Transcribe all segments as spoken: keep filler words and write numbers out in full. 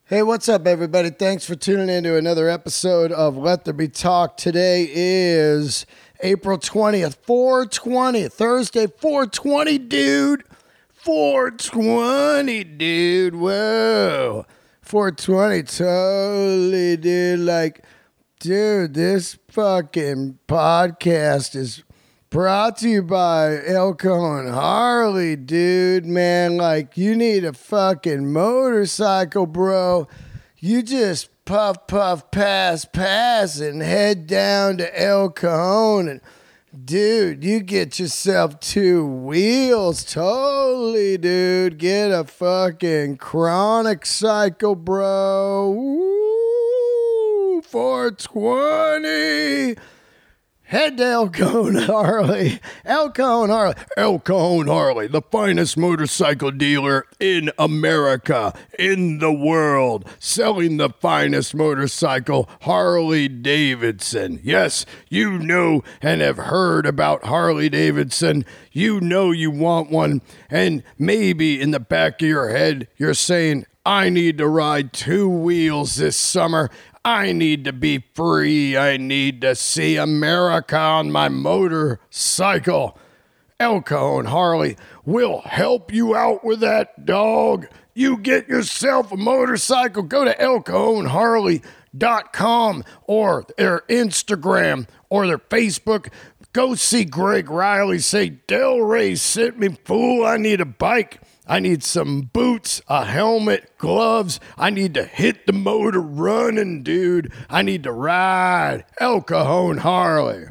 Hey, what's up, everybody? Thanks for tuning in to another episode of Let There Be Talk. Today is April twentieth, four twenty, Thursday, four twenty, dude. four twenty, dude. Whoa. four twenty, totally, dude. Like, dude, this fucking podcast is brought to you by Elko and Harley, dude, man. Like, you need a fucking motorcycle, bro. You just puff, puff, pass, pass, and head down to El Cajon. And, dude, you get yourself two wheels. Totally, dude. Get a fucking chronic cycle, bro. Woo, four twenty. Head to El Cajon Harley. El Cajon Harley. El Cajon Harley, the finest motorcycle dealer in America, in the world, selling the finest motorcycle, Harley Davidson. Yes, you know and have heard about Harley Davidson. You know you want one, and maybe in the back of your head, you're saying, I need to ride two wheels this summer. I need to be free. I need to see America on my motorcycle. El Cajon Harley will help you out with that, dog. You get yourself a motorcycle. Go to el cajon harley dot com or their Instagram or their Facebook. Go see Greg Riley. Say, Del Rey sent me, fool. I need a bike. I need some boots, a helmet, gloves. I need to hit the motor running, dude. I need to ride. El Cajon Harley.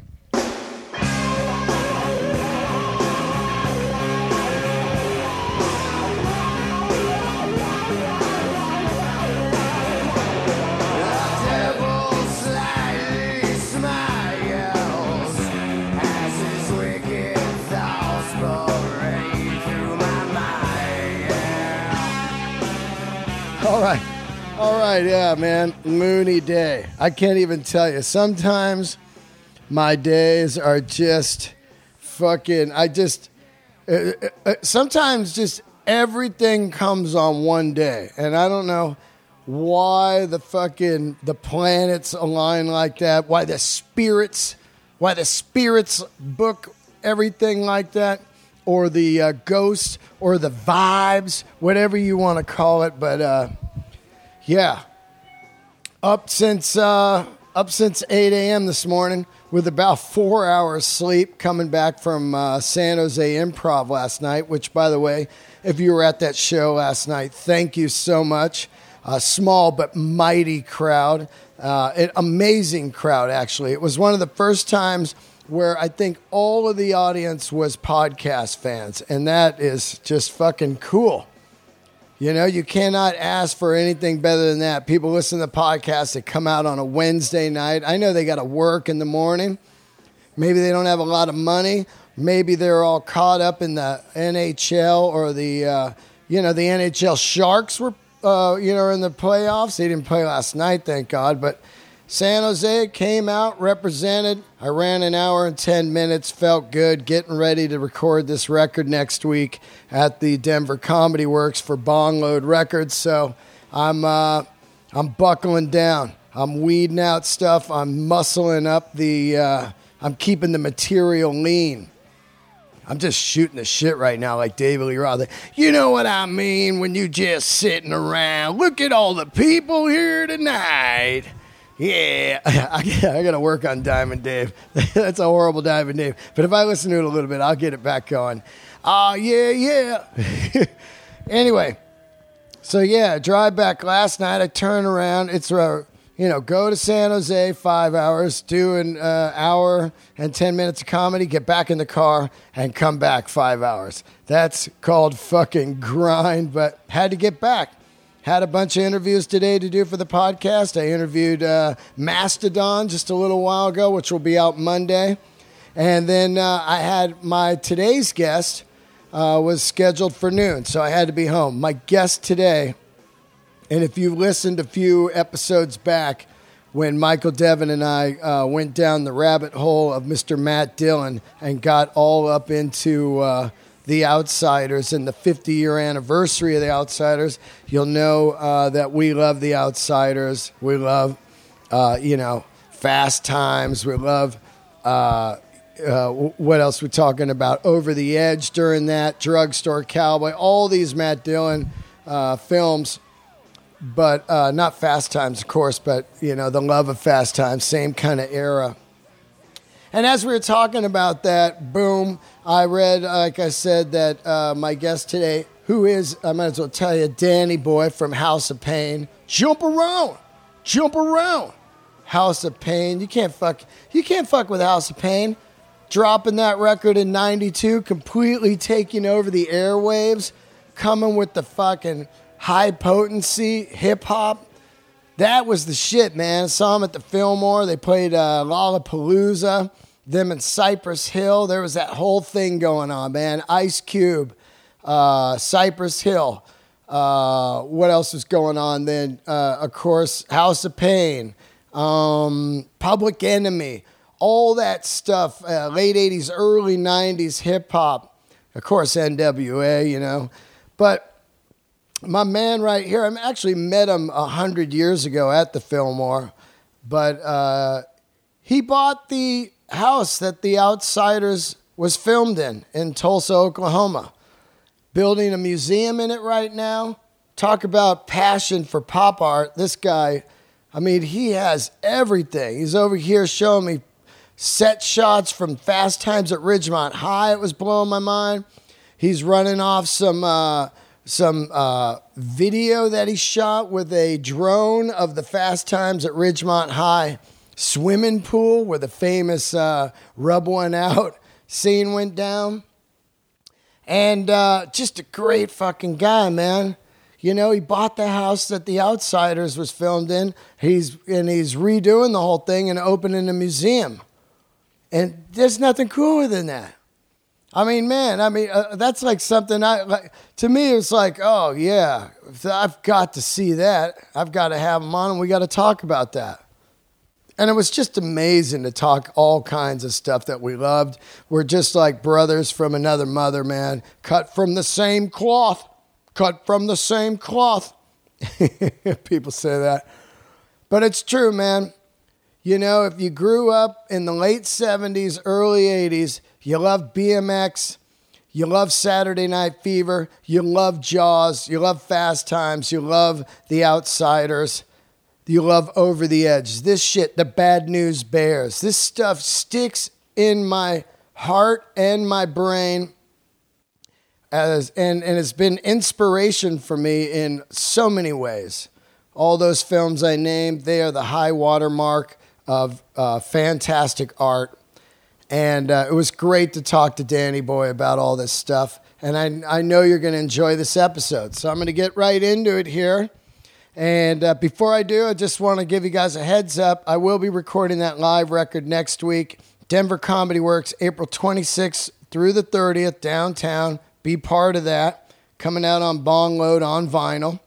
All right. All right. Yeah, man. Moony day. I can't even tell you. Sometimes my days are just fucking, I just, uh, uh, sometimes just everything comes on one day. And I don't know why the fucking, the planets align like that, why the spirits, why the spirits book everything like that, or the uh, ghosts, or the vibes, whatever you want to call it. But, uh, yeah, up since uh, up since eight a.m. this morning with about four hours sleep, coming back from uh, San Jose Improv last night, which, by the way, if you were at that show last night, thank you so much. A small but mighty crowd, uh, an amazing crowd, actually. It was one of the first times where I think all of the audience was podcast fans, and that is just fucking cool. You know, you cannot ask for anything better than that. People listen to podcasts that come out on a Wednesday night. I know they got to work in the morning. Maybe they don't have a lot of money. Maybe they're all caught up in the N H L or the, uh, you know, the N H L Sharks were, uh, you know, in the playoffs. They didn't play last night, thank God. But San Jose came out, represented. I ran an hour and ten minutes, felt good, getting ready to record this record next week at the Denver Comedy Works for Bongload Records. So I'm uh, I'm buckling down. I'm weeding out stuff. I'm muscling up the, uh, I'm keeping the material lean. I'm just shooting the shit right now like David Lee Roth. You know what I mean when you just sitting around. Look at all the people here tonight. Yeah, I, I got to work on Diamond Dave. That's a horrible Diamond Dave. But if I listen to it a little bit, I'll get it back going. Ah, uh, yeah, yeah. Anyway, so yeah, drive back last night. I turn around. It's, uh, you know, go to San Jose, five hours, do an uh, hour and ten minutes of comedy, get back in the car, and come back five hours. That's called fucking grind, but had to get back. Had a bunch of interviews today to do for the podcast. I interviewed uh, Mastodon just a little while ago, which will be out Monday. And then uh, I had my today's guest uh, was scheduled for noon, so I had to be home. My guest today, and if you listened a few episodes back when Michael Devin and I uh, went down the rabbit hole of Mister Matt Dillon and got all up into uh, The Outsiders and the fifty-year anniversary of The Outsiders, you'll know uh, that we love The Outsiders. We love, uh, you know, Fast Times. We love, uh, uh, what else we're talking about? Over the Edge during that, Drugstore Cowboy, all these Matt Dillon uh, films. But uh, not Fast Times, of course, but, you know, the love of Fast Times, same kind of era. And as we were talking about that, boom, I read, like I said, that uh, my guest today, who is, I might as well tell you, Danny Boy from House of Pain. Jump around. Jump around. House of Pain. You can't fuck, you can't fuck with House of Pain. Dropping that record in ninety-two, completely taking over the airwaves, coming with the fucking high potency hip hop. That was the shit, man. I saw them at the Fillmore. They played uh, Lollapalooza. Them in Cypress Hill. There was that whole thing going on, man. Ice Cube, uh, Cypress Hill. Uh, what else was going on then? Uh, of course, House of Pain, um, Public Enemy, all that stuff. Uh, late eighties, early nineties hip hop. Of course, N W A, you know. But my man right here, I actually met him a hundred years ago at the Fillmore, but uh, he bought the house that The Outsiders was filmed in, in Tulsa, Oklahoma. Building a museum in it right now. Talk about passion for pop art. This guy, I mean, he has everything. He's over here showing me set shots from Fast Times at Ridgemont High. It was blowing my mind. He's running off some... Uh, Some uh, video that he shot with a drone of the Fast Times at Ridgemont High swimming pool where the famous uh, Rub One Out scene went down. And uh, just a great fucking guy, man. You know, he bought the house that The Outsiders was filmed in. He's and he's redoing the whole thing and opening a museum. And there's nothing cooler than that. I mean, man, I mean, uh, that's like something I, like, to me, it's like, oh, yeah, I've got to see that. I've got to have him on, and we got to talk about that. And it was just amazing to talk all kinds of stuff that we loved. We're just like brothers from another mother, man. Cut from the same cloth. Cut from the same cloth. People say that. But it's true, man. You know, if you grew up in the late seventies, early eighties, you love B M X, you love Saturday Night Fever, you love Jaws, you love Fast Times, you love The Outsiders, you love Over the Edge. This shit, the Bad News Bears, this stuff sticks in my heart and my brain as and, and it's been inspiration for me in so many ways. All those films I named, they are the high watermark of uh, fantastic art. And uh, it was great to talk to Danny Boy about all this stuff. And I, I know you're going to enjoy this episode. So I'm going to get right into it here. And uh, before I do, I just want to give you guys a heads up. I will be recording that live record next week. Denver Comedy Works, April twenty-sixth through the thirtieth, downtown. Be part of that. Coming out on Bong Load on vinyl.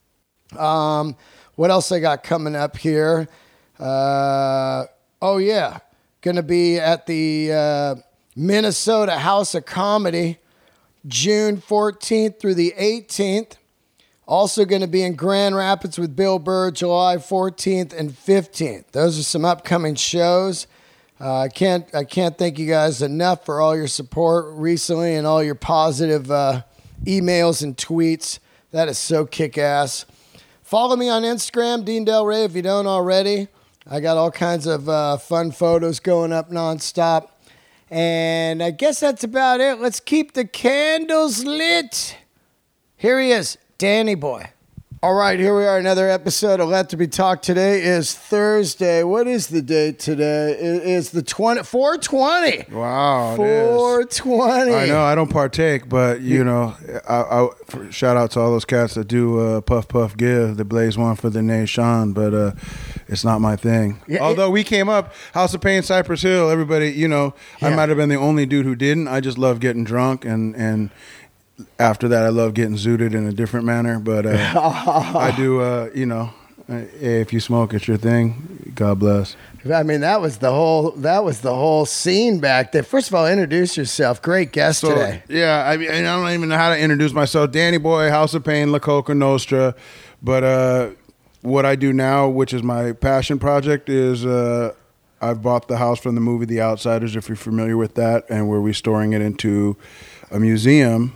Um, what else I got coming up here? Uh, oh, yeah. Going to be at the uh, Minnesota House of Comedy, June fourteenth through the eighteenth. Also going to be in Grand Rapids with Bill Burr, July fourteenth and fifteenth. Those are some upcoming shows. Uh, I can't I can't thank you guys enough for all your support recently and all your positive uh, emails and tweets. That is so kick-ass. Follow me on Instagram, Dean Del Rey, if you don't already. I got all kinds of uh, fun photos going up nonstop. And I guess that's about it. Let's keep the candles lit. Here he is, Danny Boy. All right, here we are, another episode of Let There Be Talk. Today is Thursday. What is the date today? It is the twenty, four twenty. Wow, four twenty. I know I don't partake, but you know, I, I shout out to all those cats that do uh, Puff Puff Give, the Blaze one for the nation, but uh, it's not my thing. Yeah, Although it, we came up, House of Pain, Cypress Hill, everybody, you know, yeah. I might have been the only dude who didn't. I just love getting drunk and and. After that, I love getting zooted in a different manner, but uh, I do, uh, you know, if you smoke, it's your thing. God bless. I mean, that was the whole that was the whole scene back there. First of all, introduce yourself. Great guest So, today. yeah, I mean, I don't even know how to introduce myself. Danny Boy, House of Pain, La Coca Nostra. But uh, what I do now, which is my passion project, is uh, I've bought the house from the movie The Outsiders, if you're familiar with that, and we're restoring it into a museum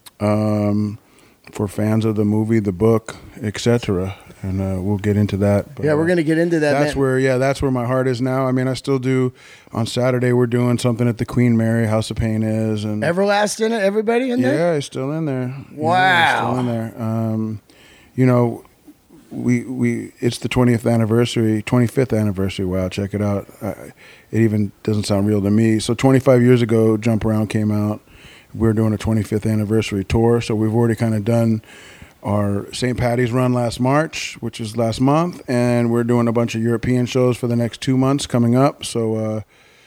um, for fans of the movie, the book, et cetera. And uh, we'll get into that. But, Yeah, we're going to get into that. That's man. where, yeah, that's where my heart is now. I mean, I still do. On Saturday, we're doing something at the Queen Mary House of Pain is, and Everlasting, everybody in there? yeah, it's still in there. Wow. Yeah, it's still in there. Um, you know, we we it's the twentieth anniversary, twenty-fifth anniversary. Wow, check it out. Uh, it even doesn't sound real to me. So twenty-five years ago, Jump Around came out. We're doing a twenty-fifth anniversary tour, so we've already kind of done our Saint Patty's run last March, which is last month, and we're doing a bunch of European shows for the next two months coming up. So, uh,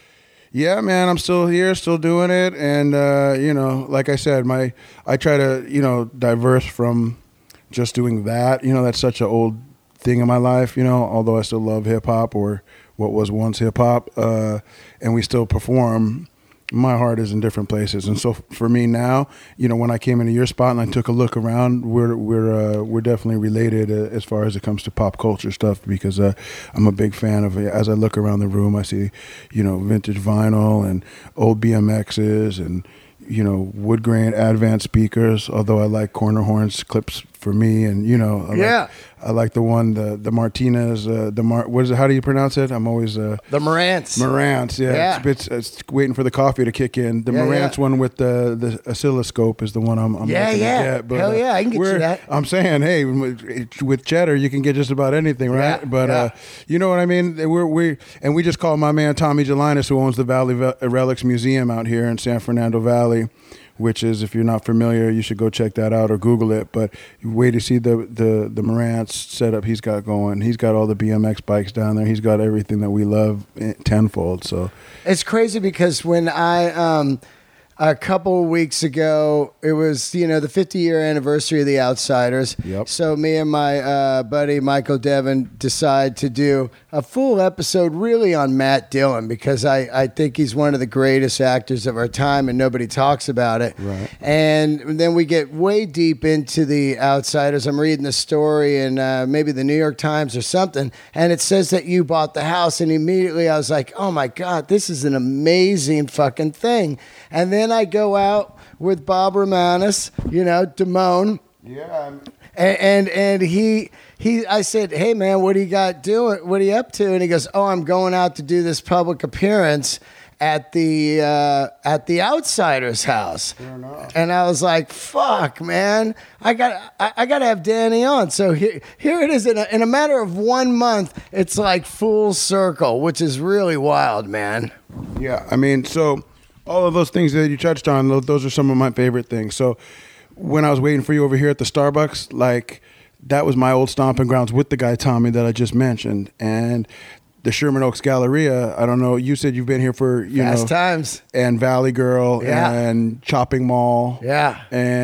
yeah, man, I'm still here, still doing it, and uh, you know, like I said, my I try to you know diverse from just doing that. You know, that's such an old thing in my life. You know, although I still love hip hop or what was once hip hop, uh, and we still perform. My heart is in different places, and so for me now, you know, when I came into your spot and I took a look around, we're we're uh, we're definitely related uh, as far as it comes to pop culture stuff, because uh, I'm a big fan of it. As I look around the room, I see, you know, vintage vinyl and old B M Xs and, you know, wood grain Advance speakers. Although I like corner horns clips for me, and you know, I Yeah. like, I like the one the the Martinez uh, the Mar what is it? How do you pronounce it? I'm always uh, The Marantz. Marantz, yeah. Yeah. It's, it's, it's waiting for the coffee to kick in. The Yeah, Marantz yeah. one with the, the oscilloscope is the one I'm, I'm Yeah, looking yeah. to get. But, Hell uh, yeah, I can get you we're- that. I'm saying, hey, with with cheddar, you can get just about anything, right? Yeah, but yeah. Uh, you know what I mean? We're we and we just called my man Tommy Gelinas, who owns the Valley Ve- Relics Museum out here in San Fernando Valley, which is, if you're not familiar, you should go check that out or Google it. But you wait to see the the the Marantz setup he's got going. He's got all the B M X bikes down there. He's got everything that we love eh, tenfold. So It's crazy because when I, um, a couple weeks ago, it was, you know, the fifty-year anniversary of The Outsiders. Yep. So me and my uh, buddy Michael Devin decide to do a full episode really on Matt Dillon, because I, I think he's one of the greatest actors of our time and nobody talks about it. Right. And then we get way deep into The Outsiders. I'm reading the story in uh, maybe the New York Times or something, and it says that you bought the house, and immediately I was like, oh my God, this is an amazing fucking thing. And then I go out with Bob Romanis, you know, Damone, yeah, and, and and he he I said, hey man, what do you got doing? What are you up to? And he goes, oh, I'm going out to do this public appearance at the uh, at the Outsiders house. Fair enough. And I was like, fuck, man, I got I, I got to have Danny on. So here here it is in a, in a matter of one month. It's like full circle, which is really wild, man. yeah. I mean, so all of those things that you touched on, tho- those are some of my favorite things. So when I was waiting for you over here at the Starbucks, like, that was my old stomping grounds with the guy Tommy that I just mentioned, and the Sherman Oaks Galleria. I don't know. You said you've been here for you Fast know times. and Valley Girl Yeah. and Chopping Mall. Yeah.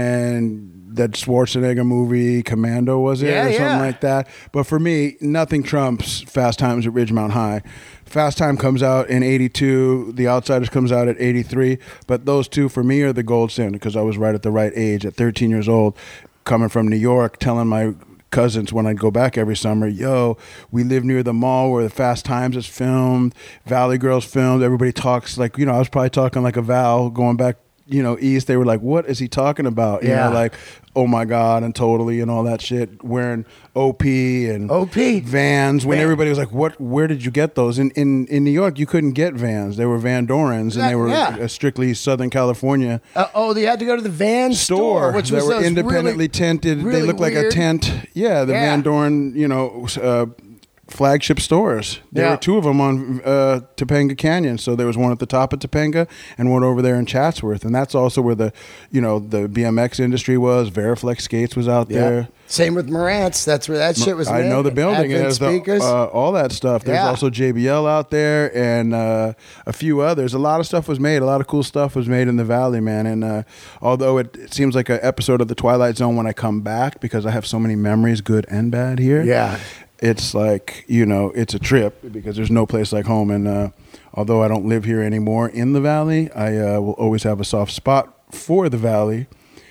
And that Schwarzenegger movie, Commando, was it? Yeah, or something yeah. like that. But for me, nothing trumps Fast Times at Ridgemount High. Fast Time comes out in eighty-two. The Outsiders comes out at eighty-three. But those two, for me, are the gold standard, because I was right at the right age at thirteen years old, coming from New York, telling my cousins when I'd go back every summer, yo, we live near the mall where the Fast Times is filmed, Valley Girls filmed. Everybody talks like, you know, I was probably talking like a Val going back, you know, east. They were like, what is he talking about? You Yeah. know, like, oh my God, and Totally and all that shit, wearing O P and O P. Vans, when Van- everybody was like, what, where did you get those? In, in, in New York, you couldn't get Vans. They were Van Dorens, and Yeah, they were yeah. uh, strictly Southern California Uh, oh, they had to go to the Van store, store, which that was were those independently really, tinted. really they looked like weird- a tent. Yeah, the Yeah. Van Dorn, you know, uh, flagship stores. There Yeah. were two of them on uh, Topanga Canyon. So there was one at the top of Topanga and one over there in Chatsworth. And that's also where the, you know, the B M X industry was. Veriflex Skates was out Yeah. there. Same with Marantz. That's where that shit was I made. know the building. Advent It has the, speakers. uh, all that stuff. There's Yeah. also J B L out there and uh, a few others. A lot of stuff was made. A lot of cool stuff was made in the Valley, man. And uh, although it, it seems like an episode of The Twilight Zone when I come back, because I have so many memories, good and bad here. Yeah. it's like, you know, it's a trip because there's no place like home. And uh, although I don't live here anymore in the Valley, I uh, will always have a soft spot for the Valley.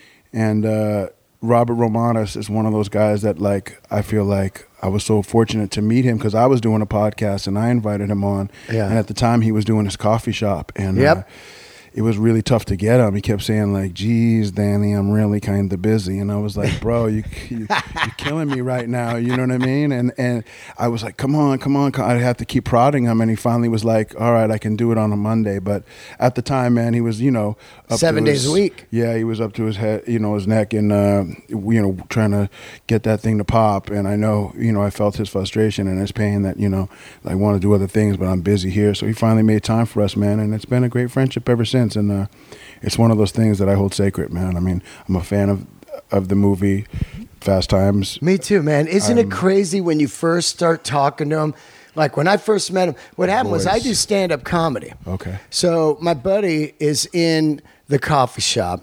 And uh, Robert Romanus is one of those guys that, like, I feel like I was so fortunate to meet him because I was doing a podcast and I invited him on. Yeah. And at the time he was doing his coffee shop. And Yep. uh, it was really tough to get him. He kept saying, like, geez, Danny, I'm really kind of busy. And I was like, bro, you, you, you're killing me right now. You know what I mean? And and I was like, come on, come on. I'd have to keep prodding him. And he finally was like, all right, I can do it on a Monday. But at the time, man, he was, you know, up Seven to days his, a week. Yeah, he was up to his head, you know, his neck and, uh, you know, trying to get that thing to pop. And I know, you know, I felt his frustration and his pain that, you know, I want to do other things, but I'm busy here. So he finally made time for us, man. And it's been a great friendship ever since. And, uh, it's one of those things that I hold sacred, man. I mean, I'm a fan of of the movie Fast Times. Me too, man. Isn't I'm, it crazy when you first start talking to him? Like when I first met him, what happened was I do stand-up comedy. Okay. So my buddy is in the coffee shop,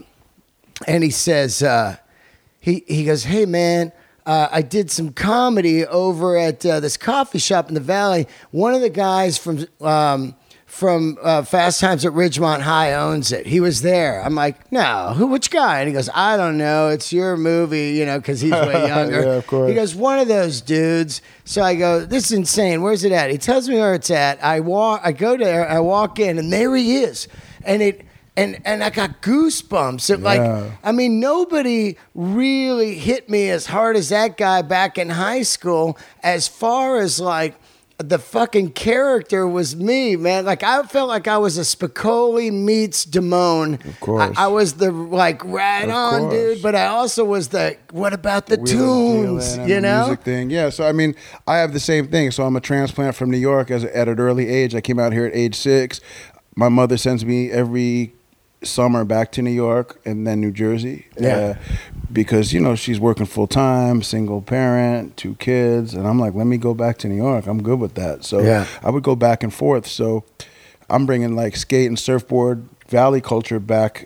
and he says, uh, he he goes, hey man, uh, I did some comedy over at uh, this coffee shop in the Valley. One of the guys from um, from uh, Fast Times at Ridgemont High owns it. He was there. I'm like, no, who? Which guy? And he goes, I don't know. It's your movie, you know, because he's way younger. Yeah, of course. He goes, one of those dudes. So I go, this is insane. Where's it at? He tells me where it's at. I walk. I go there. I walk in, and there he is. And it. And and I got goosebumps. It, like, Yeah. I mean, nobody really hit me as hard as that guy back in high school. As far as like the fucking character was me, man. Like I felt like I was a Spicoli meets Damone. Of course. I, I was the like right Of on, course. dude. But I also was the what about the Wheeling, tunes? dealing, and You the know? music thing. Yeah. So I mean, I have the same thing. So I'm a transplant from New York as at an early age. I came out here at age six. My mother sends me every summer back to New York and then New Jersey. Yeah. Uh, because, you know, she's working full time, single parent, two kids. And I'm like, let me go back to New York. I'm good with that. So Yeah. I would go back and forth. So I'm bringing like skate and surfboard valley culture back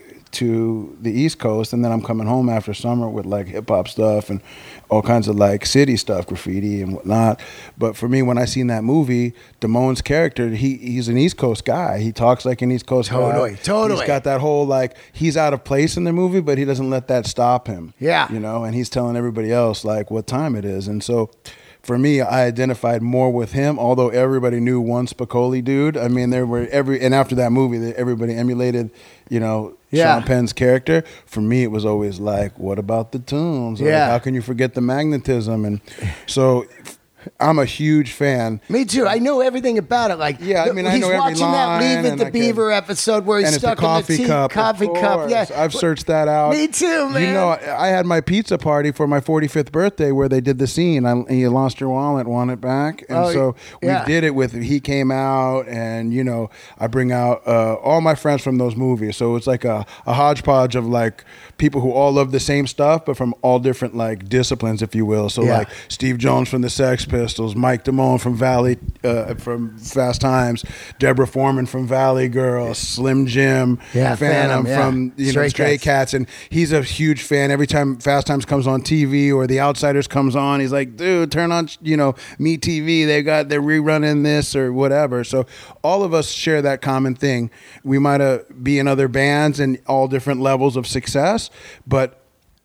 to the East Coast. And then I'm coming home after summer with like hip hop stuff and all kinds of like city stuff, graffiti and whatnot. But for me, when I seen that movie, Damone's character, he he's an East Coast guy. He talks like an East Coast Totally, guy. totally. He's got that whole like, he's out of place in the movie, but he doesn't let that stop him. Yeah. You know, and he's telling everybody else like what time it is. And so for me, I identified more with him, although everybody knew one Spicoli dude. I mean, there were every, and after that movie, they- everybody emulated, you know, Yeah. Sean Penn's character. For me, it was always like, what about the tunes? Or, like, Yeah. how can you forget the magnetism? And so I'm a huge fan. Me too. I know everything about it. Like, Yeah, I mean, I he's know every watching that Leave line It and the I can- Beaver episode where he's And it's the stuck in coffee the tea, cup. coffee of cup. course. Yeah, I've searched that out. Me too, man. You know, I had my pizza party for my forty-fifth birthday where they did the scene. I, you lost your wallet, want it back. And Oh, so we yeah. did it with, he came out and, you know, I bring out uh, all my friends from those movies. So it's like a, a hodgepodge of like people who all love the same stuff, but from all different like disciplines, if you will. So Yeah. like Steve Jones from the Sex Pistols, Mike Damone from Valley, uh, from Fast Times, Deborah Foreman from Valley Girls, Slim Jim, Yeah, Phantom, Phantom, yeah. from you Stray know Stray Cats. Cats, and he's a huge fan. Every time Fast Times comes on T V or The Outsiders comes on, he's like, dude, turn on you know Me T V. They got they're rerunning this or whatever. So all of us share that common thing. We might uh, be in other bands and all different levels of success, but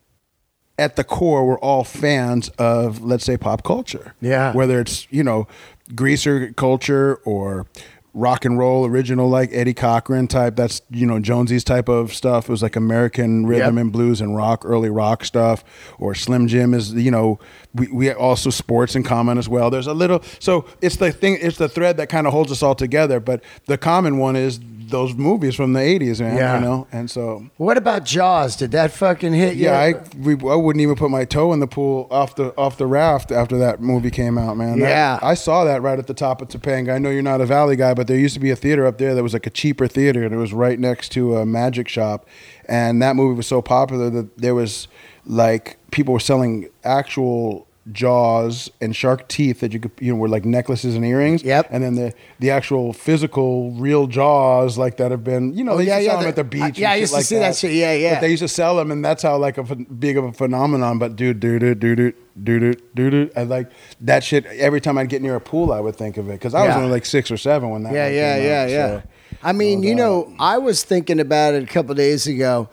at the core, we're all fans of, let's say, pop culture. Yeah. Whether it's, you know, greaser culture or rock and roll original like Eddie Cochran type, that's, you know, Jonesy's type of stuff. It was like American rhythm Yep. and blues and rock, early rock stuff. Or Slim Jim is, you know, we, we also sports in common as well. There's a little, so it's the thing, it's the thread that kind of holds us all together. But the common one is those movies from the eighties, man, Yeah. you know? And so... What about Jaws? Did that fucking hit you? Yeah, I we, I wouldn't even put my toe in the pool off the off the raft after that movie came out, man. That- Yeah. I saw that right at the top of Topanga. I know you're not a Valley guy, but there used to be a theater up there that was like a cheaper theater, and it was right next to a magic shop. And that movie was so popular that there was like people were selling actual jaws and shark teeth that you could, you know, were like necklaces and earrings. Yep. And then the the actual physical real jaws like that have been, you know, Oh, they used yeah, to yeah, sell them the- at the beach. I- and yeah, I shit used to like see that shit. Yeah, yeah. But they used to sell them, and that's how like a ph- big of a phenomenon. But dude, dude, dude, dude, dude, dude, dude, dude, I like that shit. Every time I'd get near a pool, I would think of it because I was Yeah. only like six or seven when that. Yeah, one yeah, came yeah, out, yeah. so. I mean, no you doubt. know, I was thinking about it a couple days ago.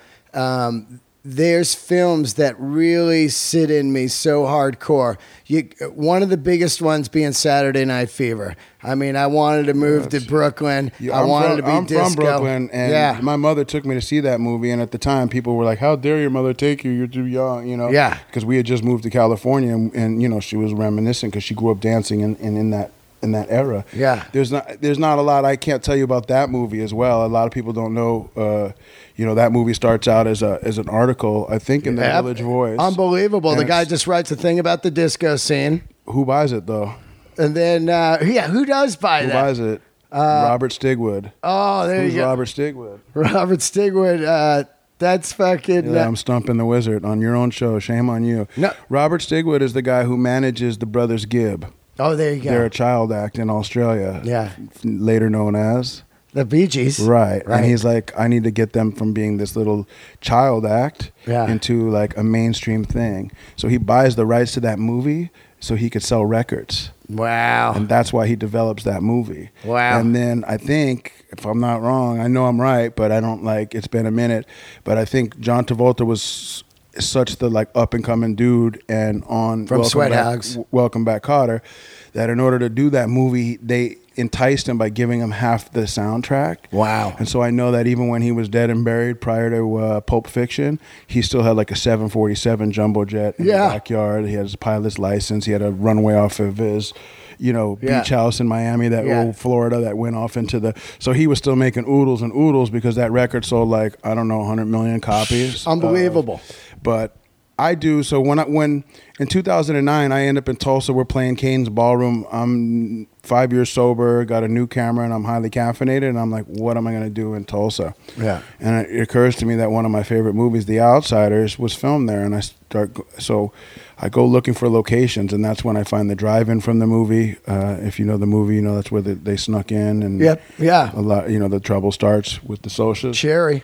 Um, there's films that really sit in me so hardcore. You, one of the biggest ones being Saturday Night Fever. I mean, I wanted to move to Brooklyn. Yeah, I I'm wanted from, to be I'm disco. from Brooklyn, and yeah. my mother took me to see that movie. And at the time, people were like, "How dare your mother take you? You're too young," you know? Yeah. Because we had just moved to California, and, and you know, she was reminiscing because she grew up dancing in, in, in that in that era. Yeah. There's not there's not a lot I can't tell you about that movie as well. A lot of people don't know. Uh, you know, that movie starts out as a as an article, I think, in the Yep. Village Voice. Unbelievable. And The guy it's- just writes a thing about the disco scene. Who buys it though? And then, uh, yeah, who does buy Who that? buys it? Robert Stigwood. Oh, there Who's you go. Robert Stigwood? Robert Stigwood. Uh, that's fucking. Yeah, uh, I'm stumping the wizard on your own show. Shame on you. No. Robert Stigwood is the guy who manages the Brothers Gibb. oh, there you go. They're a child act in Australia. Yeah. Later known as. The Bee Gees. Right. Right. And he's like, I need to get them from being this little child act Yeah. into like a mainstream thing. So he buys the rights to that movie so he could sell records. Wow. And that's why he develops that movie. Wow. And then I think, if I'm not wrong, I know I'm right, but I don't like, it's been a minute, but I think John Travolta was such the like up and coming dude and on From Welcome Sweat Back- Hogs. W- Welcome Back Kotter, that in order to do that movie, they enticed him by giving him half the soundtrack. Wow. And so I know that even when he was dead and buried prior to uh, Pulp Fiction, he still had like a seven forty-seven jumbo jet in Yeah. the backyard. He had his pilot's license. He had a runway off of his, you know, Yeah. beach house in Miami, that Yeah. old Florida that went off into the. So he was still making oodles and oodles because that record sold like, I don't know, one hundred million copies. Unbelievable. Uh, but I do. So when I, when in two thousand nine, I end up in Tulsa. We're playing Kane's Ballroom. I'm five years sober, got a new camera, and I'm highly caffeinated. And I'm like, what am I going to do in Tulsa? Yeah. And it occurs to me that one of my favorite movies, The Outsiders, was filmed there. And I start, so I go looking for locations, and that's when I find the drive-in from the movie. Uh, if you know the movie, you know that's where they, they snuck in, and Yep. Yeah. a lot. You know, the trouble starts with the socials. Cherry.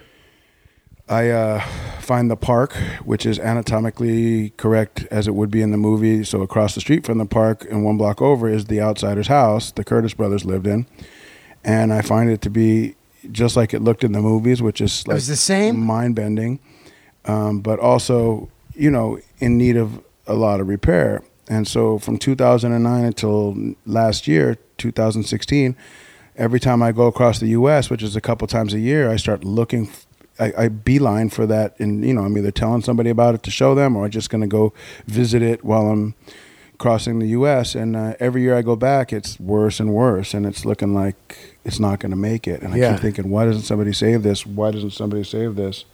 I uh, find the park, which is anatomically correct as it would be in the movie. So across the street from the park and one block over is the outsider's house the Curtis brothers lived in. And I find it to be just like it looked in the movies, which is like was the same? mind-bending, um, but also, you know, in need of a lot of repair. And so from two thousand nine until last year, two thousand sixteen, every time I go across the U S, which is a couple times a year, I start looking I, I beeline for that, and you know, I'm either telling somebody about it to show them, or I'm just going to go visit it while I'm crossing the U S. And uh, every year I go back, it's worse and worse, and it's looking like it's not going to make it. And I Yeah. keep thinking, why doesn't somebody save this? Why doesn't somebody save this?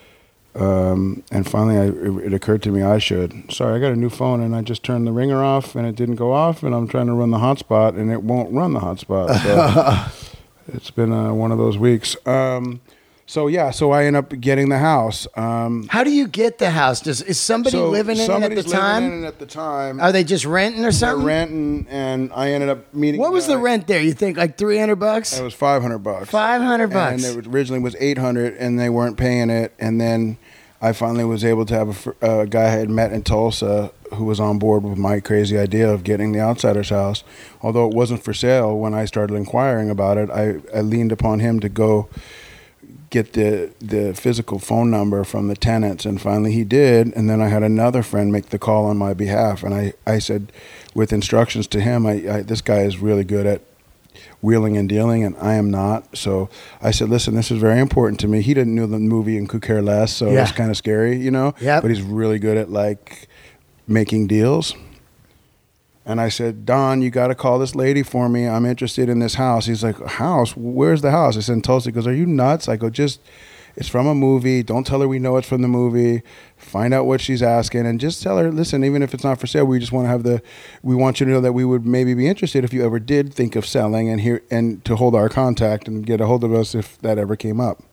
Um, and finally, I, it, it occurred to me I should. Sorry, I got a new phone, and I just turned the ringer off, and it didn't go off, and I'm trying to run the hotspot, and it won't run the hotspot. So it's been uh, one of those weeks. Um, So yeah, so I end up getting the house. Um, How do you get the house? Does is somebody so living in it at somebody's the living time? in it at the time. Are they just renting or They're something? renting, and I ended up meeting. What was the uh, rent there? You think like three hundred bucks? It was five hundred bucks. Five hundred bucks. And it originally was eight hundred, and they weren't paying it. And then I finally was able to have a, fr- a guy I had met in Tulsa who was on board with my crazy idea of getting the outsider's house. Although it wasn't for sale, when I started inquiring about it, I, I leaned upon him to go get the the physical phone number from the tenants, and finally he did. And then I had another friend make the call on my behalf, and I, I said, with instructions to him, I, I this guy is really good at wheeling and dealing, and I am not. So I said, listen, this is very important to me. He didn't know the movie and could care less, so Yeah. it was kind of scary, you know. Yep. But he's really good at like making deals. And I said, Don, you got to call this lady for me. I'm interested in this house. He's like, house? Where's the house? I said, in Tulsa. He goes, are you nuts? I go, just, it's from a movie. Don't tell her we know it's from the movie. Find out what she's asking, and just tell her, listen, even if it's not for sale, we just want to have the, we want you to know that we would maybe be interested if you ever did think of selling, and here, and to hold our contact and get a hold of us if that ever came up.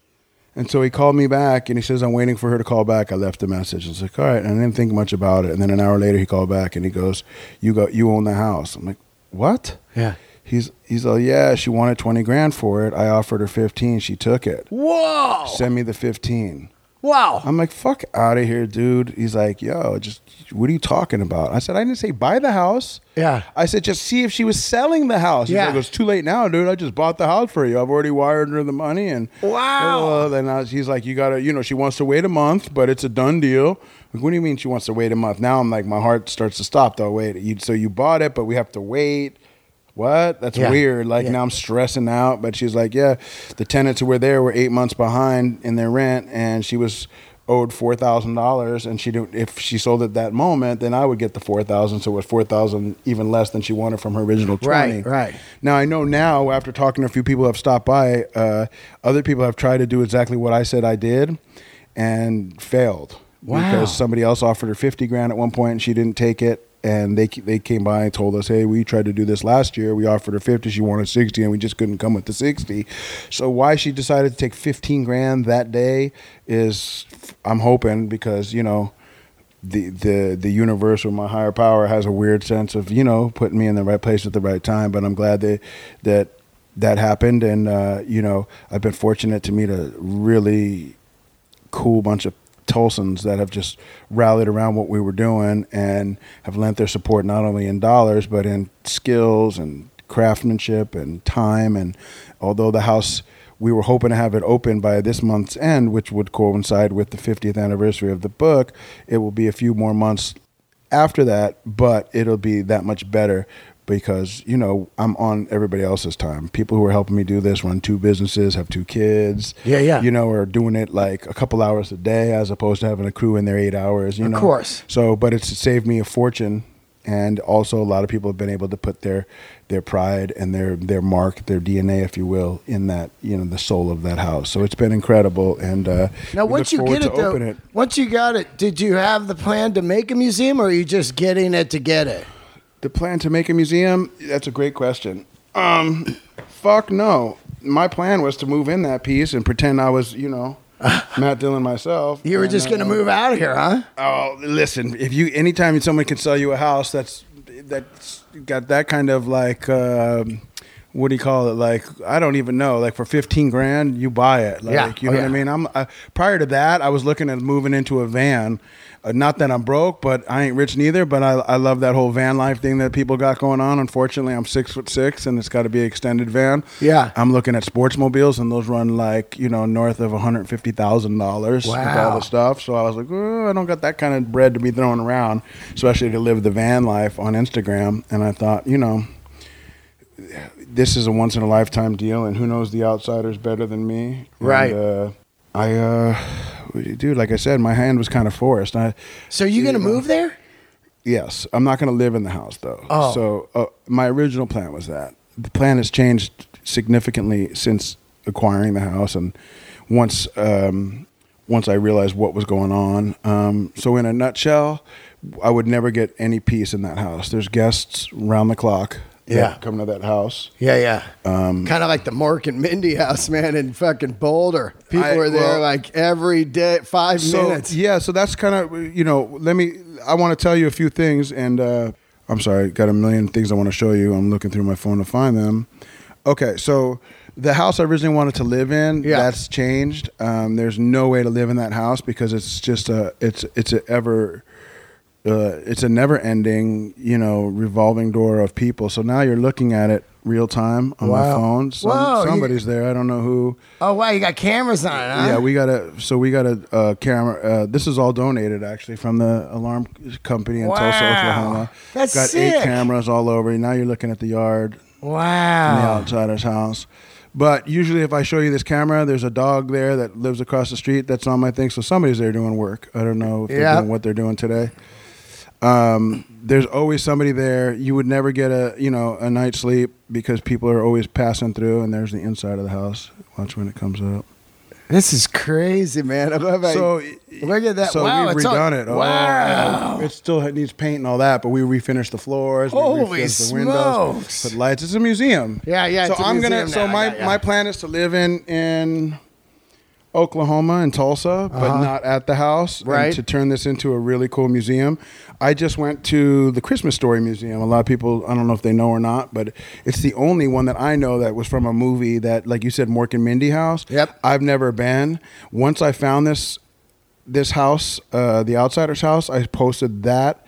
And so he called me back, and he says, I'm waiting for her to call back. I left a message. I was like, all right. And I didn't think much about it. And then an hour later, he called back, and he goes, you got, you own the house. I'm like, what? Yeah. He's he's like, yeah, she wanted twenty grand for it. I offered her fifteen. She took it. Whoa. Send me the fifteen. Wow. I'm like, fuck out of here, dude. He's like, yo, just, what are you talking about? I said, I didn't say buy the house. Yeah. I said, just see if she was selling the house. He's Yeah. like, it's too late now, dude. I just bought the house for you. I've already wired her the money. And Wow. uh, then I was, he's like, you got to, you know, she wants to wait a month, but it's a done deal. Like, what do you mean she wants to wait a month? Now I'm like, my heart starts to stop though. Wait, you, so you bought it, but we have to wait. What? That's Yeah. weird. Like Yeah. now I'm stressing out. But she's like, yeah, the tenants who were there were eight months behind in their rent, and she was owed four thousand dollars, and she didn't, if she sold at that moment, then I would get the four thousand dollars, so it was four thousand dollars even less than she wanted from her original twenty. Right, right. Now I know now, after talking to a few people who have stopped by, uh, other people have tried to do exactly what I said I did and failed. Wow. Because somebody else offered her fifty grand at one point and she didn't take it. And they they came by and told us, hey, we tried to do this last year. We offered her fifty, she wanted sixty, and we just couldn't come with the sixty. So why she decided to take fifteen grand that day is, I'm hoping, because, you know, the the the universe or my higher power has a weird sense of, you know, putting me in the right place at the right time. But I'm glad that that that happened, and uh, you know, I've been fortunate to meet a really cool bunch of Tulsans that have just rallied around what we were doing and have lent their support not only in dollars but in skills and craftsmanship and time. And although the house, we were hoping to have it open by this month's end, which would coincide with the fiftieth anniversary of the book, it will be a few more months after that, but it'll be that much better because, you know, I'm on everybody else's time. People who are helping me do this run two businesses, have two kids. Yeah, yeah. You know, are doing it like a couple hours a day as opposed to having a crew in there eight hours, you Of know. course. So, but it's saved me a fortune. And also a lot of people have been able to put their their pride and their, their mark, their D N A, if you will, in that, you know, the soul of that house. So it's been incredible. And uh, Now, we once look you forward get it, to though, open it. once you got it, did you have the plan to make a museum, or are you just getting it to get it? The plan to make a museum? That's a great question. Um, fuck no. My plan was to move in that piece and pretend I was, you know, Matt Dillon myself. You were And, just going to uh, move out of here, huh? Oh, listen, if you anytime someone can sell you a house that's that's got that kind of like um, what do you call it? Like, I don't even know. Like for fifteen grand, you buy it. Like, Yeah. you Oh, know yeah. what I mean? I'm uh, prior to that, I was looking at moving into a van. Uh, not that I'm broke, but I ain't rich neither. But I, I love that whole van life thing that people got going on. Unfortunately, I'm six foot six, and it's got to be an extended van. Yeah. I'm looking at sports mobiles, and those run like, you know, north of one hundred fifty thousand dollars with all Wow. the stuff. So I was like, oh, I don't got that kind of bread to be throwing around, especially to live the van life on Instagram. And I thought, you know, this is a once in a lifetime deal, and who knows the outsiders better than me? Right. And, uh, I, uh, dude, like I said, my hand was kind of forced. I, So you going to move there? yes, I'm not going to live in the house though. Oh. So uh, my original plan was that. The plan has changed significantly since acquiring the house, and once um, once I realized what was going on. Um, so in a nutshell, I would never get any peace in that house. There's guests round the clock. that Yeah. come to that house. Yeah, yeah. Um, kind of like the Mork and Mindy house, man, in fucking Boulder. People I- were there well, like every day, five so minutes. yeah, so that's kind of, you know, let me, I want to tell you a few things, and uh, I'm sorry, got a million things I want to show you. I'm looking through my phone to find them. Okay, so the house I originally wanted to live in, Yeah. that's changed. Um, there's no way to live in that house because it's just a, it's it's a ever, uh, it's a never-ending, you know, revolving door of people. So now you're looking at it real time on my Wow. phone. Some, Whoa, you- somebody's there. I don't know who. Oh, wow, you got cameras on it, huh? Yeah, we got a. So we got a, uh camera. Uh, this is all donated actually from the alarm company in Wow. Tulsa, Oklahoma. That's got sick. eight cameras all over. Now you're looking at the yard from the Wow. outsider's house. But usually, if I show you this camera, there's a dog there that lives across the street. That's on my thing. So somebody's there doing work. I don't know if they're Yeah. doing what they're doing today. Um, there's always somebody there. You would never get a you know a night's sleep because people are always passing through. And there's the inside of the house. Watch when it comes up. This is crazy, man. I love how So you- look at that. So wow, we've it's all- redone it. Oh, Wow. it still needs paint and all that, but we refinished the floors. We Holy refinished the windows, smokes. put lights. It's a museum. Yeah, yeah, So it's a I'm gonna. museum So now. my Yeah, yeah. my plan is to live in in. Oklahoma and Tulsa, but Uh-huh. not at the house. Right. And to turn this into a really cool museum. I just went to the Christmas Story Museum. A lot of people, I don't know if they know or not, but it's the only one that I know that was from a movie that, like you said, Mork and Mindy house. Yep. I've never been. Once I found this this house, uh, the Outsiders house, I posted that,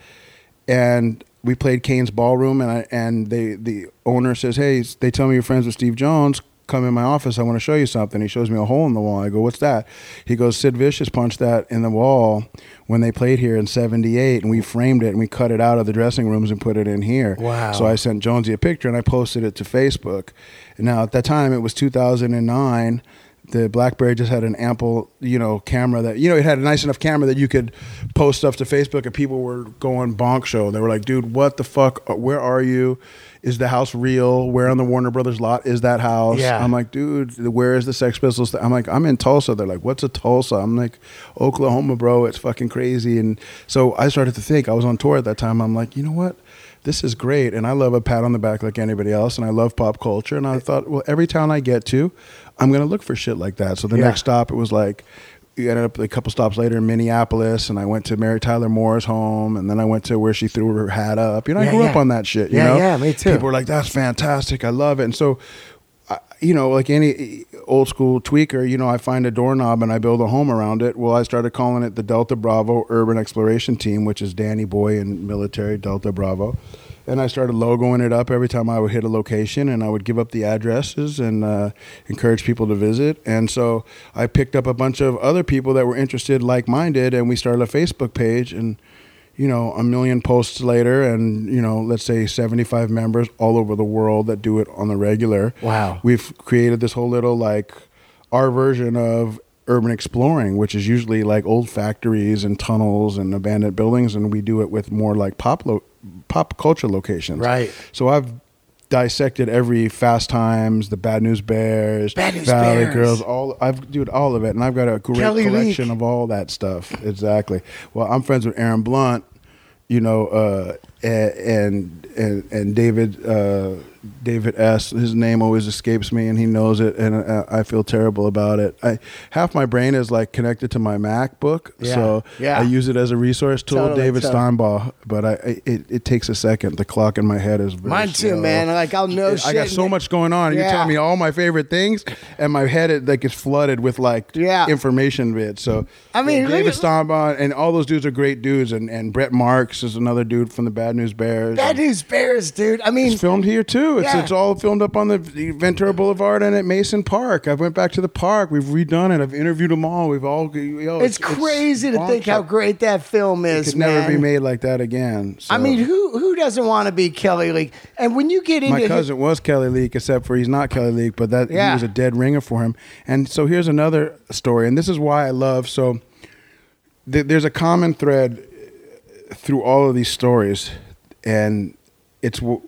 and we played Kane's Ballroom, and I, and they the owner says, hey, they tell me you're friends with Steve Jones. Come in my office. I want to show you something. He shows me a hole in the wall. I go, what's that? He goes, Sid Vicious punched that in the wall when they played here in seventy-eight, and we framed it and we cut it out of the dressing rooms and put it in here. Wow. So I sent Jonesy a picture and I posted it to Facebook. And now at that time, it was two thousand nine. The BlackBerry just had an ample, you know, camera that, you know, it had a nice enough camera that you could post stuff to Facebook, and people were going bonk show. They were like, dude, what the fuck? Where are you? Is the house real? Where on the Warner Brothers lot is that house? Yeah. I'm like, dude, where is the Sex Pistols? I'm like, I'm in Tulsa. They're like, what's a Tulsa? I'm like, Oklahoma, bro. It's fucking crazy. And so I started to think, I was on tour at that time. I'm like, you know what? This is great. And I love a pat on the back like anybody else. And I love pop culture. And I thought, well, every town I get to, I'm going to look for shit like that. So the Yeah. next stop, it was like, we ended up a couple stops later in Minneapolis, and I went to Mary Tyler Moore's home, and then I went to where she threw her hat up. You know, I Yeah, grew yeah. up on that shit. You Yeah, know? yeah, me too. People were like, that's fantastic. I love it. And so, I- you know, like any old school tweaker, you know, I find a doorknob and I build a home around it. Well, I started calling it the Delta Bravo Urban Exploration Team, which is Danny Boy and military Delta Bravo. And I started logoing it up every time I would hit a location, and I would give up the addresses and uh, encourage people to visit. And so I picked up a bunch of other people that were interested, like-minded, and we started a Facebook page. And, you know, a million posts later, and, you know, let's say seventy-five members all over the world that do it on the regular. Wow. We've created this whole little, like, our version of urban exploring, which is usually like old factories and tunnels and abandoned buildings, and we do it with more like pop lo- pop culture locations. Right. So I've dissected every Fast Times, the Bad News Bears, Bad News Valley Bears. Girls, all I've dude all of it, and I've got a great Kelly collection Leak. of all that stuff. Exactly. Well, I'm friends with Aaron Blunt, you know, uh, and and and David uh, David S. His name always escapes me, and he knows it, and uh, I feel terrible about it. I half my brain is like connected to my MacBook, Yeah. so Yeah. I use it as a resource tool. Totally, David totally. Steinbaugh, but I, I it, it takes a second. The clock in my head is very Mine too, slow. man. Like, I'll know I shit. got so much going on. You're Yeah. telling me all my favorite things, and my head it, like is flooded with like Yeah. information bits. So I mean, yeah, David look- Steinbaugh and all those dudes are great dudes, and, and Brett Marks is another dude from the Bad News Bears. Bad News Bears, dude. I mean, It's filmed here too. It's Yeah. it's all filmed up on the Ventura Boulevard and at Mason Park. I went back to the park. We've redone it. I've interviewed them all. We've all. You know, it's crazy to think how bonkers. great that film It is, could man. never be made like that again. I So. mean, who who doesn't want to be Kelly Leak? And when you get into My cousin was Kelly Leak, except for he's not Kelly Leak, but that Yeah. he was a dead ringer for him. And so here's another story, and this is why I love. So th- there's a common thread through all of these stories, and it's w-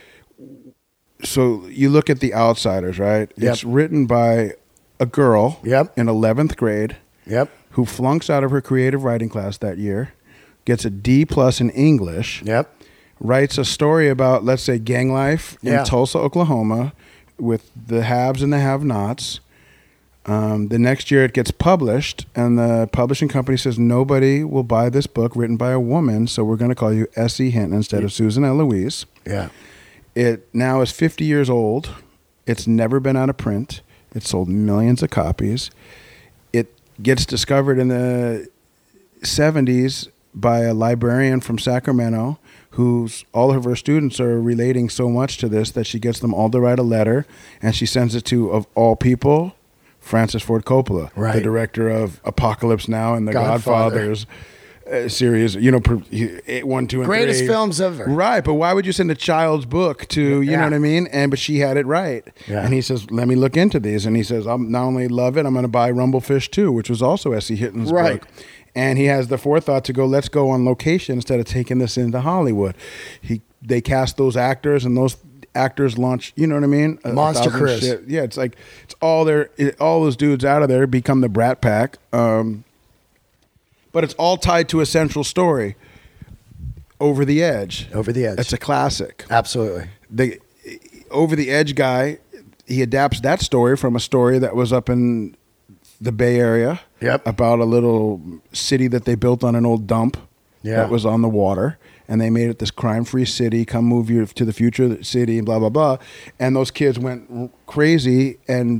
so you look at The Outsiders, right? Yep. It's written by a girl Yep. in eleventh grade Yep. who flunks out of her creative writing class that year, gets a D plus in English, Yep. writes a story about, let's say, gang life Yeah. in Tulsa, Oklahoma, with the haves and the have-nots. Um, the next year it gets published, and the publishing company says, nobody will buy this book written by a woman, so we're going to call you S E. Hinton instead of Susan Eloise. Yeah. It now is fifty years old. It's never been out of print. It sold millions of copies. It gets discovered in the seventies by a librarian from Sacramento who's all of her students are relating so much to this that she gets them all to write a letter, and she sends it to, of all people, Francis Ford Coppola, Right. the director of Apocalypse Now and the Godfather. Godfathers uh, series. You know, per, he- one, two, and Greatest three. films ever. Right, but why would you send a child's book to, you Yeah. know what I mean? And but she had it right. Yeah. And he says, let me look into these. And he says, I'm not only love it, I'm going to buy Rumblefish too, which was also S E. Hinton's Right. book. And he has the forethought to go, let's go on location instead of taking this into Hollywood. He They cast those actors, and those actors launch, you know what I mean? A- a Monster thousand Chris. shit. Yeah, it's like, it's all their, it, all those dudes out of there become the Brat Pack. Um, but it's all tied to a central story. Over the Edge. Over the Edge. It's a classic. Absolutely. The Over the Edge guy, he adapts that story from a story that was up in the Bay Area. Yep. About a little city that they built on an old dump. Yeah. That was on the water. And they made it this crime-free city. Come move you to the future city, and blah blah blah. And those kids went crazy and,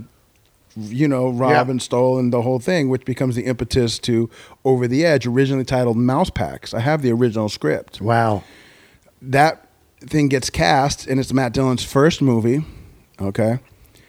you know, robbed yeah. and stole and the whole thing, which becomes the impetus to Over the Edge, originally titled Mouse Packs. I have the original script. Wow. That thing gets cast, and it's Matt Dillon's first movie. Okay.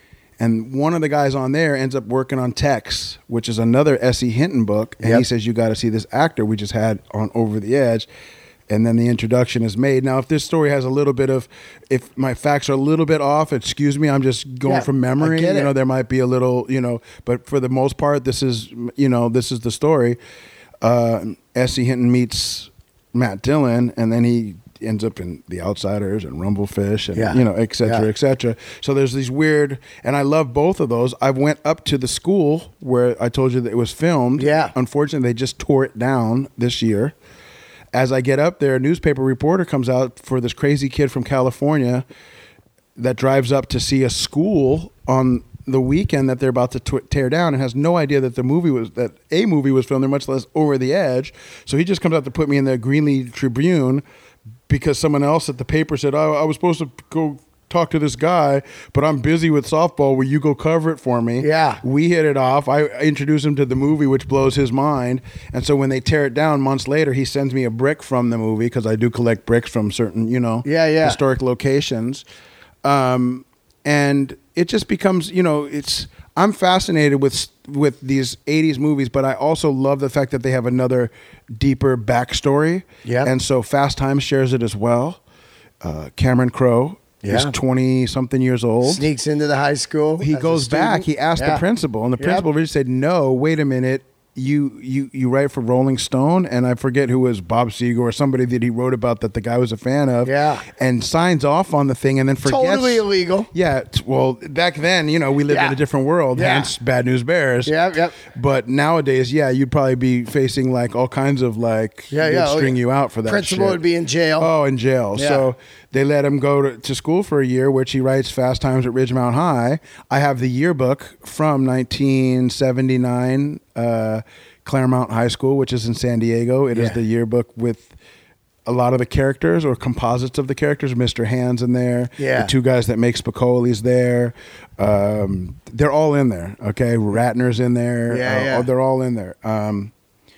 And one of the guys on there ends up working on Tex, which is another S E Hinton book. And yep. he says, you got to see this actor we just had on Over the Edge. And then the introduction is made. Now, if this story has a little bit of, if my facts are a little bit off, excuse me, I'm just going yeah, from memory. You know, there might be a little, you know, but for the most part, this is, you know, this is the story. Uh, S E Hinton meets Matt Dillon, and then he ends up in The Outsiders and Rumblefish and, yeah. you know, et cetera, yeah. et cetera. So there's these weird, and I love both of those. I went up to the school where I told you that it was filmed. Yeah. Unfortunately, they just tore it down this year. As I get up there, a newspaper reporter comes out for this crazy kid from California that drives up to see a school on the weekend that they're about to t- tear down and has no idea that the movie was that a movie was filmed there, much less Over the Edge. So he just comes out to put me in the Greenlee Tribune because someone else at the paper said, oh, I was supposed to go talk to this guy, but I'm busy with softball. Will you go cover it for me? Yeah. We hit it off. I introduce him to the movie, which blows his mind. And so when they tear it down months later, he sends me a brick from the movie because I do collect bricks from certain, you know, yeah, yeah. historic locations. Um, and it just becomes, you know, it's, I'm fascinated with with these eighties movies, but I also love the fact that they have another deeper backstory. Yeah. And so Fast Times shares it as well. Uh, Cameron Crowe. Yeah. He's twenty-something years old. Sneaks into the high school. He goes back. He asked yeah. the principal, and the principal yep. really said, no, wait a minute. You, you you write for Rolling Stone, and I forget who was Bob Seger or somebody that he wrote about that the guy was a fan of. Yeah. And signs off on the thing and then forgets. Totally illegal. Yeah. T- well, back then, you know, we lived yeah. in a different world, yeah. hence Bad News Bears. Yep, yep. But nowadays, yeah, you'd probably be facing like all kinds of like, yeah, yeah. string oh, you out for that Principal shit. would be in jail. Oh, in jail. Yeah. So they let him go to, to school for a year, which he writes Fast Times at Ridgemount High. I have the yearbook from nineteen seventy-nine, uh, Claremont High School, which is in San Diego. It yeah. is the yearbook with a lot of the characters or composites of the characters. Mister Hand's in there. Yeah. The two guys that make Spicoli's there. Um, they're all in there. Okay. Ratner's in there. Yeah, uh, yeah. They're all in there. Um,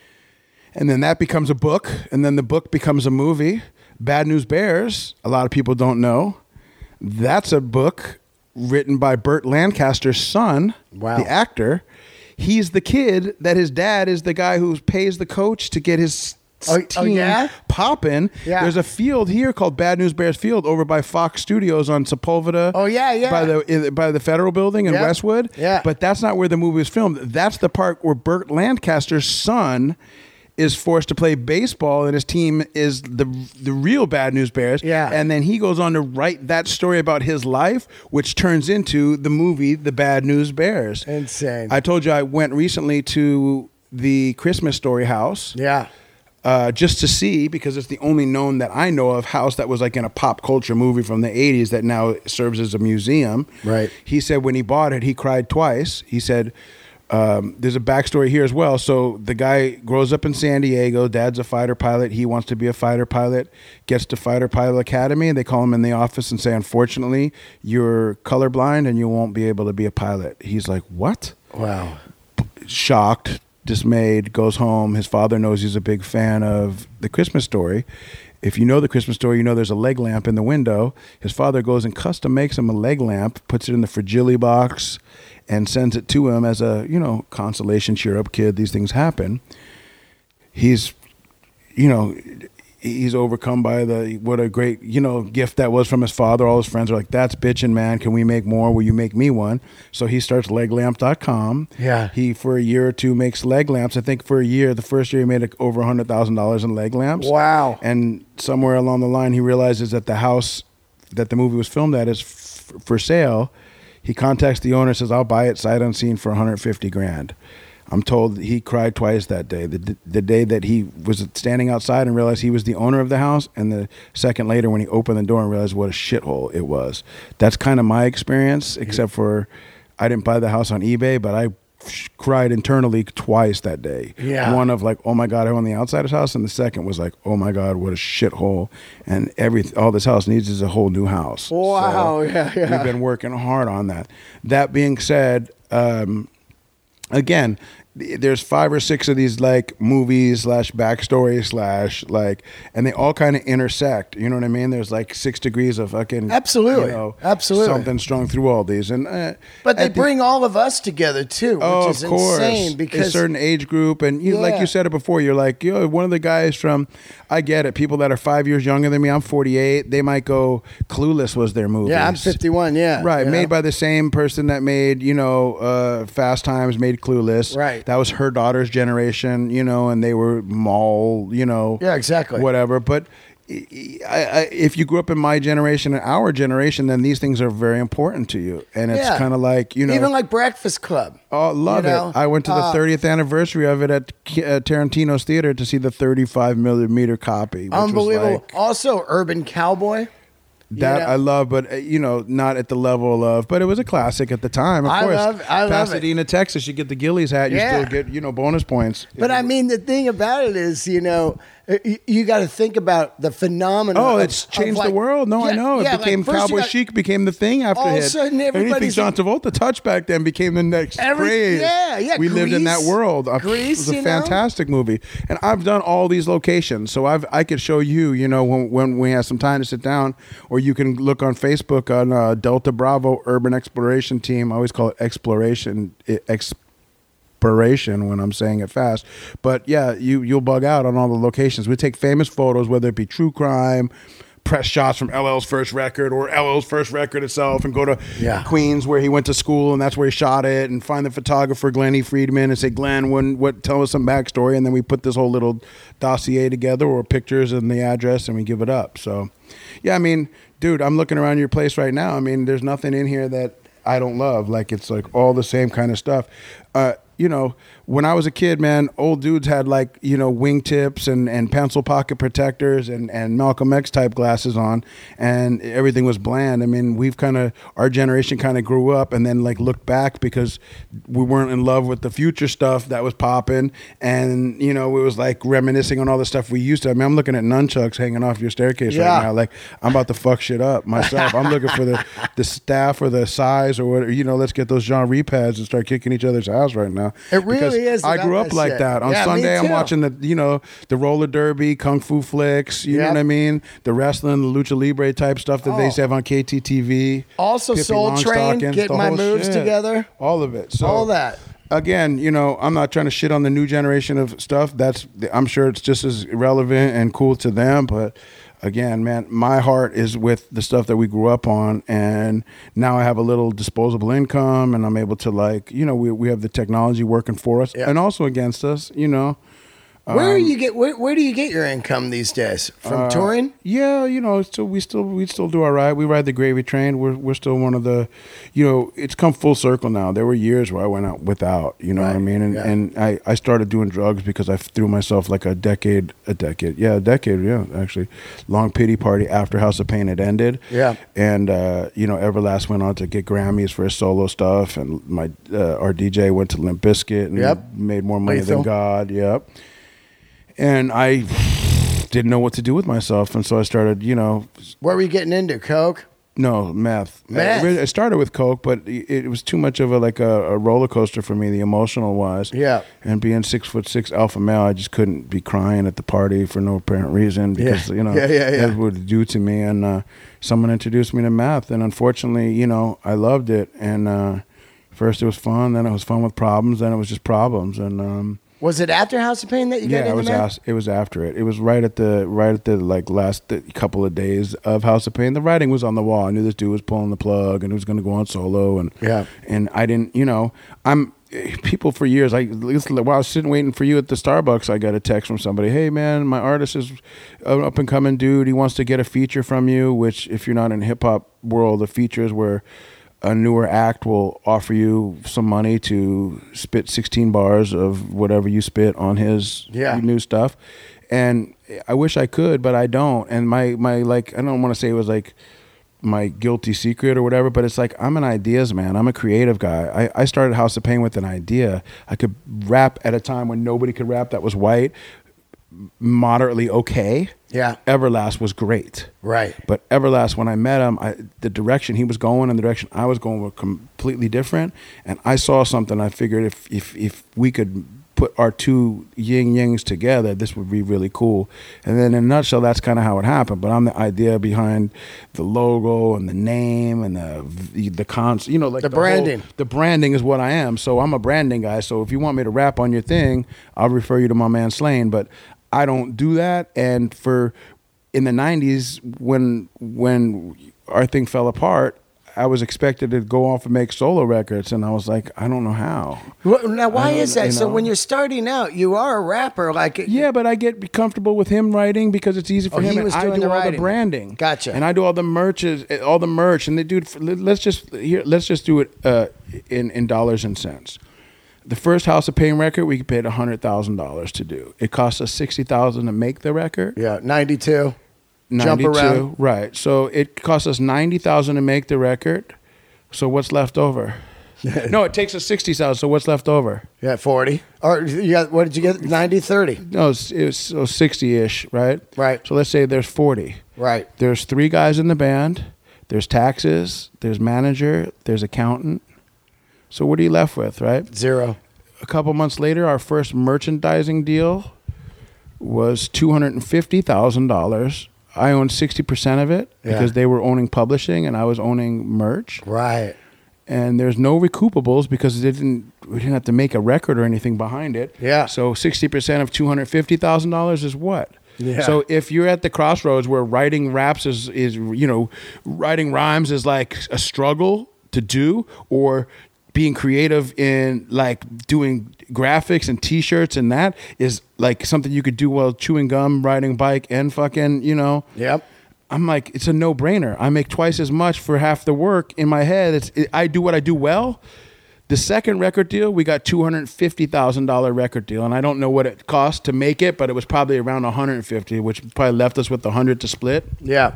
and then that becomes a book. And then the book becomes a movie. Bad News Bears, a lot of people don't know. That's a book written by Burt Lancaster's son, wow. the actor. He's the kid that his dad is the guy who pays the coach to get his oh, team oh, yeah? popping. Yeah. There's a field here called Bad News Bears Field over by Fox Studios on Sepulveda. Oh, yeah, yeah. By the by the Federal Building in yep. Westwood. Yeah. But that's not where the movie was filmed. That's the part where Burt Lancaster's son is forced to play baseball, and his team is the the real Bad News Bears. Yeah. And then he goes on to write that story about his life, which turns into the movie The Bad News Bears. Insane. I told you I went recently to the Christmas Story house. Yeah. Uh, just to see, because it's the only known that I know of house that was like in a pop culture movie from the eighties that now serves as a museum. Right. He said when he bought it, he cried twice. He said, Um, there's a backstory here as well. So the guy grows up in San Diego. Dad's a fighter pilot. He wants to be a fighter pilot. Gets to Fighter Pilot Academy, and they call him in the office and say, "Unfortunately, you're colorblind and you won't be able to be a pilot." He's like, "What?" Wow. Shocked, dismayed. Goes home. His father knows he's a big fan of The Christmas Story. If you know The Christmas Story, you know there's a leg lamp in the window. His father goes and custom makes him a leg lamp, puts it in the Fragile box, and sends it to him as a, you know, consolation, cheer up, kid. These things happen. He's, you know, he's overcome by the, what a great, you know, gift that was from his father. All his friends are like, "That's bitchin', man. Can we make more? Will you make me one?" So he starts leg lamp dot com. Yeah. He, for a year or two, makes leg lamps. I think for a year, the first year he made over one hundred thousand dollars in leg lamps. Wow. And somewhere along the line, he realizes that the house that the movie was filmed at is f- for sale. He contacts the owner, says, "I'll buy it sight unseen for one hundred fifty grand. I'm told he cried twice that day. The, the day that he was standing outside and realized he was the owner of the house, and the second later when he opened the door and realized what a shithole it was. That's kind of my experience, except for I didn't buy the house on eBay, but I cried internally twice that day. Yeah. One of like, oh my God, I'm on the outside of his house. And the second was like, oh my God, what a shithole. And every, all this house needs is a whole new house. Wow. So yeah, yeah. we've been working hard on that. That being said, um, again, there's five or six of these like movies slash backstory slash like, and they all kind of intersect. You know what I mean? There's like six degrees of fucking absolutely, you know, absolutely something strung through all these. And uh, but they the, bring all of us together too, which oh, is of course. insane because a certain age group, and you yeah. like you said it before. You're like, yo, one of the guys from, I get it. People that are five years younger than me. I'm forty-eight. They might go. Clueless was their movie. Yeah, I'm fifty-one. Yeah, right. Made know? by the same person that made you know uh, Fast Times, made Clueless. Right. That was her daughter's generation. You know, and they were mall. You know. Yeah, exactly. Whatever, but. I, I, if you grew up in my generation and our generation, then these things are very important to you, and it's yeah. kind of like you know, even like Breakfast Club. Oh, love you know? it! I went to the uh, thirtieth anniversary of it at uh, Tarantino's theater to see the thirty-five millimeter copy. Which unbelievable! Was like, also, Urban Cowboy. That you know? I love, but uh, you know, not at the level of. But it was a classic at the time. Of I course, love, I love Pasadena, it. Texas. You get the Gillies hat, you yeah. still get you know bonus points. But I mean, the thing about it is, you know, you, you got to think about the phenomenon. Oh, of, it's changed like, the world. No, yeah, I know. Yeah, it became like Cowboy got, Chic became the thing after all it. All of a sudden, everybody's anything John Travolta touched back then became the next every, craze. Yeah, yeah. We Grease, lived in that world. Grease, it was a fantastic know? movie, and I've done all these locations, so I've I could show you. You know, when when we have some time to sit down, or you can look on Facebook on uh, Delta Bravo Urban Exploration Team. I always call it Exploration. Ex- Inspiration when I'm saying it fast, but yeah, you you'll bug out on all the locations. We take famous photos, whether it be true crime, press shots from L L's first record or L L's first record itself, and go to yeah. Queens where he went to school and that's where he shot it, and find the photographer Glenn E. Friedman and say, Glenn, when what tell us some backstory, and then we put this whole little dossier together or pictures and the address, and we give it up. So, yeah, I mean, dude, I'm looking around your place right now. I mean, there's nothing in here that I don't love. Like it's like all the same kind of stuff. Uh, you know, when I was a kid, man, old dudes had like, you know, wingtips and, and pencil pocket protectors and, and Malcolm X type glasses on, and everything was bland. I mean, we've kind of, our generation kind of grew up and then like looked back because we weren't in love with the future stuff that was popping. And, you know, it was like reminiscing on all the stuff we used to. I mean, I'm looking at nunchucks hanging off your staircase yeah. right now. Like, I'm about to fuck shit up myself. I'm looking for the, the staff or the size or whatever, you know, let's get those Jean Repads and start kicking each other's ass right now. It really is. I grew up that like shit. that. On yeah, Sunday, I'm watching the, you know, the roller derby, kung fu flicks. You yep. know what I mean? The wrestling, the lucha libre type stuff that oh. they used to have on K T T V. Also, Pippi Soul Train, get my moves shit. together. All of it. So all that. Again, you know, I'm not trying to shit on the new generation of stuff. That's, I'm sure it's just as relevant and cool to them, but. Again, man, my heart is with the stuff that we grew up on, and now I have a little disposable income, and I'm able to, like, you know, we we have the technology working for us yeah. and also against us, you know. Where um, do you get where, where do you get your income these days? From uh, touring? Yeah, you know, so we still we still do all right. We ride the gravy train. We're we're still one of the, you know, it's come full circle now. There were years where I went out without, you know right. what I mean? And yeah. and I, I started doing drugs because I threw myself like a decade, a decade, yeah, a decade, yeah, actually, long pity party after House of Pain had ended. Yeah. And uh, you know, Everlast went on to get Grammys for his solo stuff, and my uh, our D J went to Limp Bizkit and yep. made more money Lethal. than God. Yep. And I didn't know what to do with myself. And so I started, you know. What were you getting into? Coke? No, meth. Meth? I, I started with Coke, but it, it was too much of a like a, a roller coaster for me, the emotional wise. Yeah. And being six foot six alpha male, I just couldn't be crying at the party for no apparent reason because, yeah. you know, yeah, yeah, yeah. that's what it would do to me. And uh, someone introduced me to meth. And unfortunately, you know, I loved it. And uh, first it was fun. Then it was fun with problems. Then it was just problems. And, um, was it after House of Pain that you yeah, got into it was meth? as, it was after it. It was right at the right at the like last couple of days of House of Pain. The writing was on the wall. I knew this dude was pulling the plug and he was going to go on solo. And yeah, and I didn't. You know, I'm people for years. I while I was sitting waiting for you at the Starbucks, I got a text from somebody. Hey man, my artist is an up and coming dude. He wants to get a feature from you. Which, if you're not in hip hop world, a feature is where a newer act will offer you some money to spit sixteen bars of whatever you spit on his yeah. new stuff. And I wish I could, but I don't. And my, my like, I don't want to say it was like my guilty secret or whatever, but it's like I'm an ideas man. I'm a creative guy. I, I started House of Pain with an idea. I could rap at a time when nobody could rap that was white, moderately okay. Yeah. Everlast was great. Right. But Everlast, when I met him, I, the direction he was going and the direction I was going were completely different. And I saw something. I figured if if if we could put our two yin yangs together, this would be really cool. And then in a nutshell, that's kind of how it happened. But I'm the idea behind the logo and the name and the the cons. You know, like the, the branding. Whole, the branding is what I am. So I'm a branding guy. So if you want me to rap on your thing, I'll refer you to my man Slane. But I don't do that. And for in the nineties, when when our thing fell apart, I was expected to go off and make solo records, and I was like, I don't know how. Well, now, why is that? You know? So when you're starting out, you are a rapper, like yeah, but I get comfortable with him writing because it's easy for oh, him, he and was I doing do the all writing. the branding. Gotcha. And I do all the merches, all the merch, and the dude. Let's just here. Let's just do it uh, in in dollars and cents. The first House of Pain record, we paid a hundred thousand dollars to do. It cost us sixty thousand to make the record. Yeah, ninety-two. ninety-two, Jump around. Right. So it cost us ninety thousand to make the record. So what's left over? No, it takes us sixty thousand. So what's left over? Yeah, forty. Or you got what did you get? ninety, thirty. No, it's, it's so sixty-ish, right? Right. So let's say there's forty. Right. There's three guys in the band. There's taxes. There's manager. There's accountant. So what are you left with, right? Zero. A couple months later, our first merchandising deal was two hundred fifty thousand dollars. I owned sixty percent of it Yeah. because they were owning publishing and I was owning merch. Right. And there's no recoupables because it didn't. We didn't have to make a record or anything behind it. Yeah. So sixty percent of two hundred fifty thousand dollars is what? Yeah. So if you're at the crossroads where writing raps is is you know writing rhymes is like a struggle to do, or being creative in like doing graphics and T-shirts and that is like something you could do while chewing gum, riding a bike, and fucking you know. Yep. I'm like, it's a no-brainer. I make twice as much for half the work in my head. It's it, I do what I do well. The second record deal, we got two hundred fifty thousand dollars record deal, and I don't know what it cost to make it, but it was probably around one hundred fifty, which probably left us with one hundred to split. Yeah.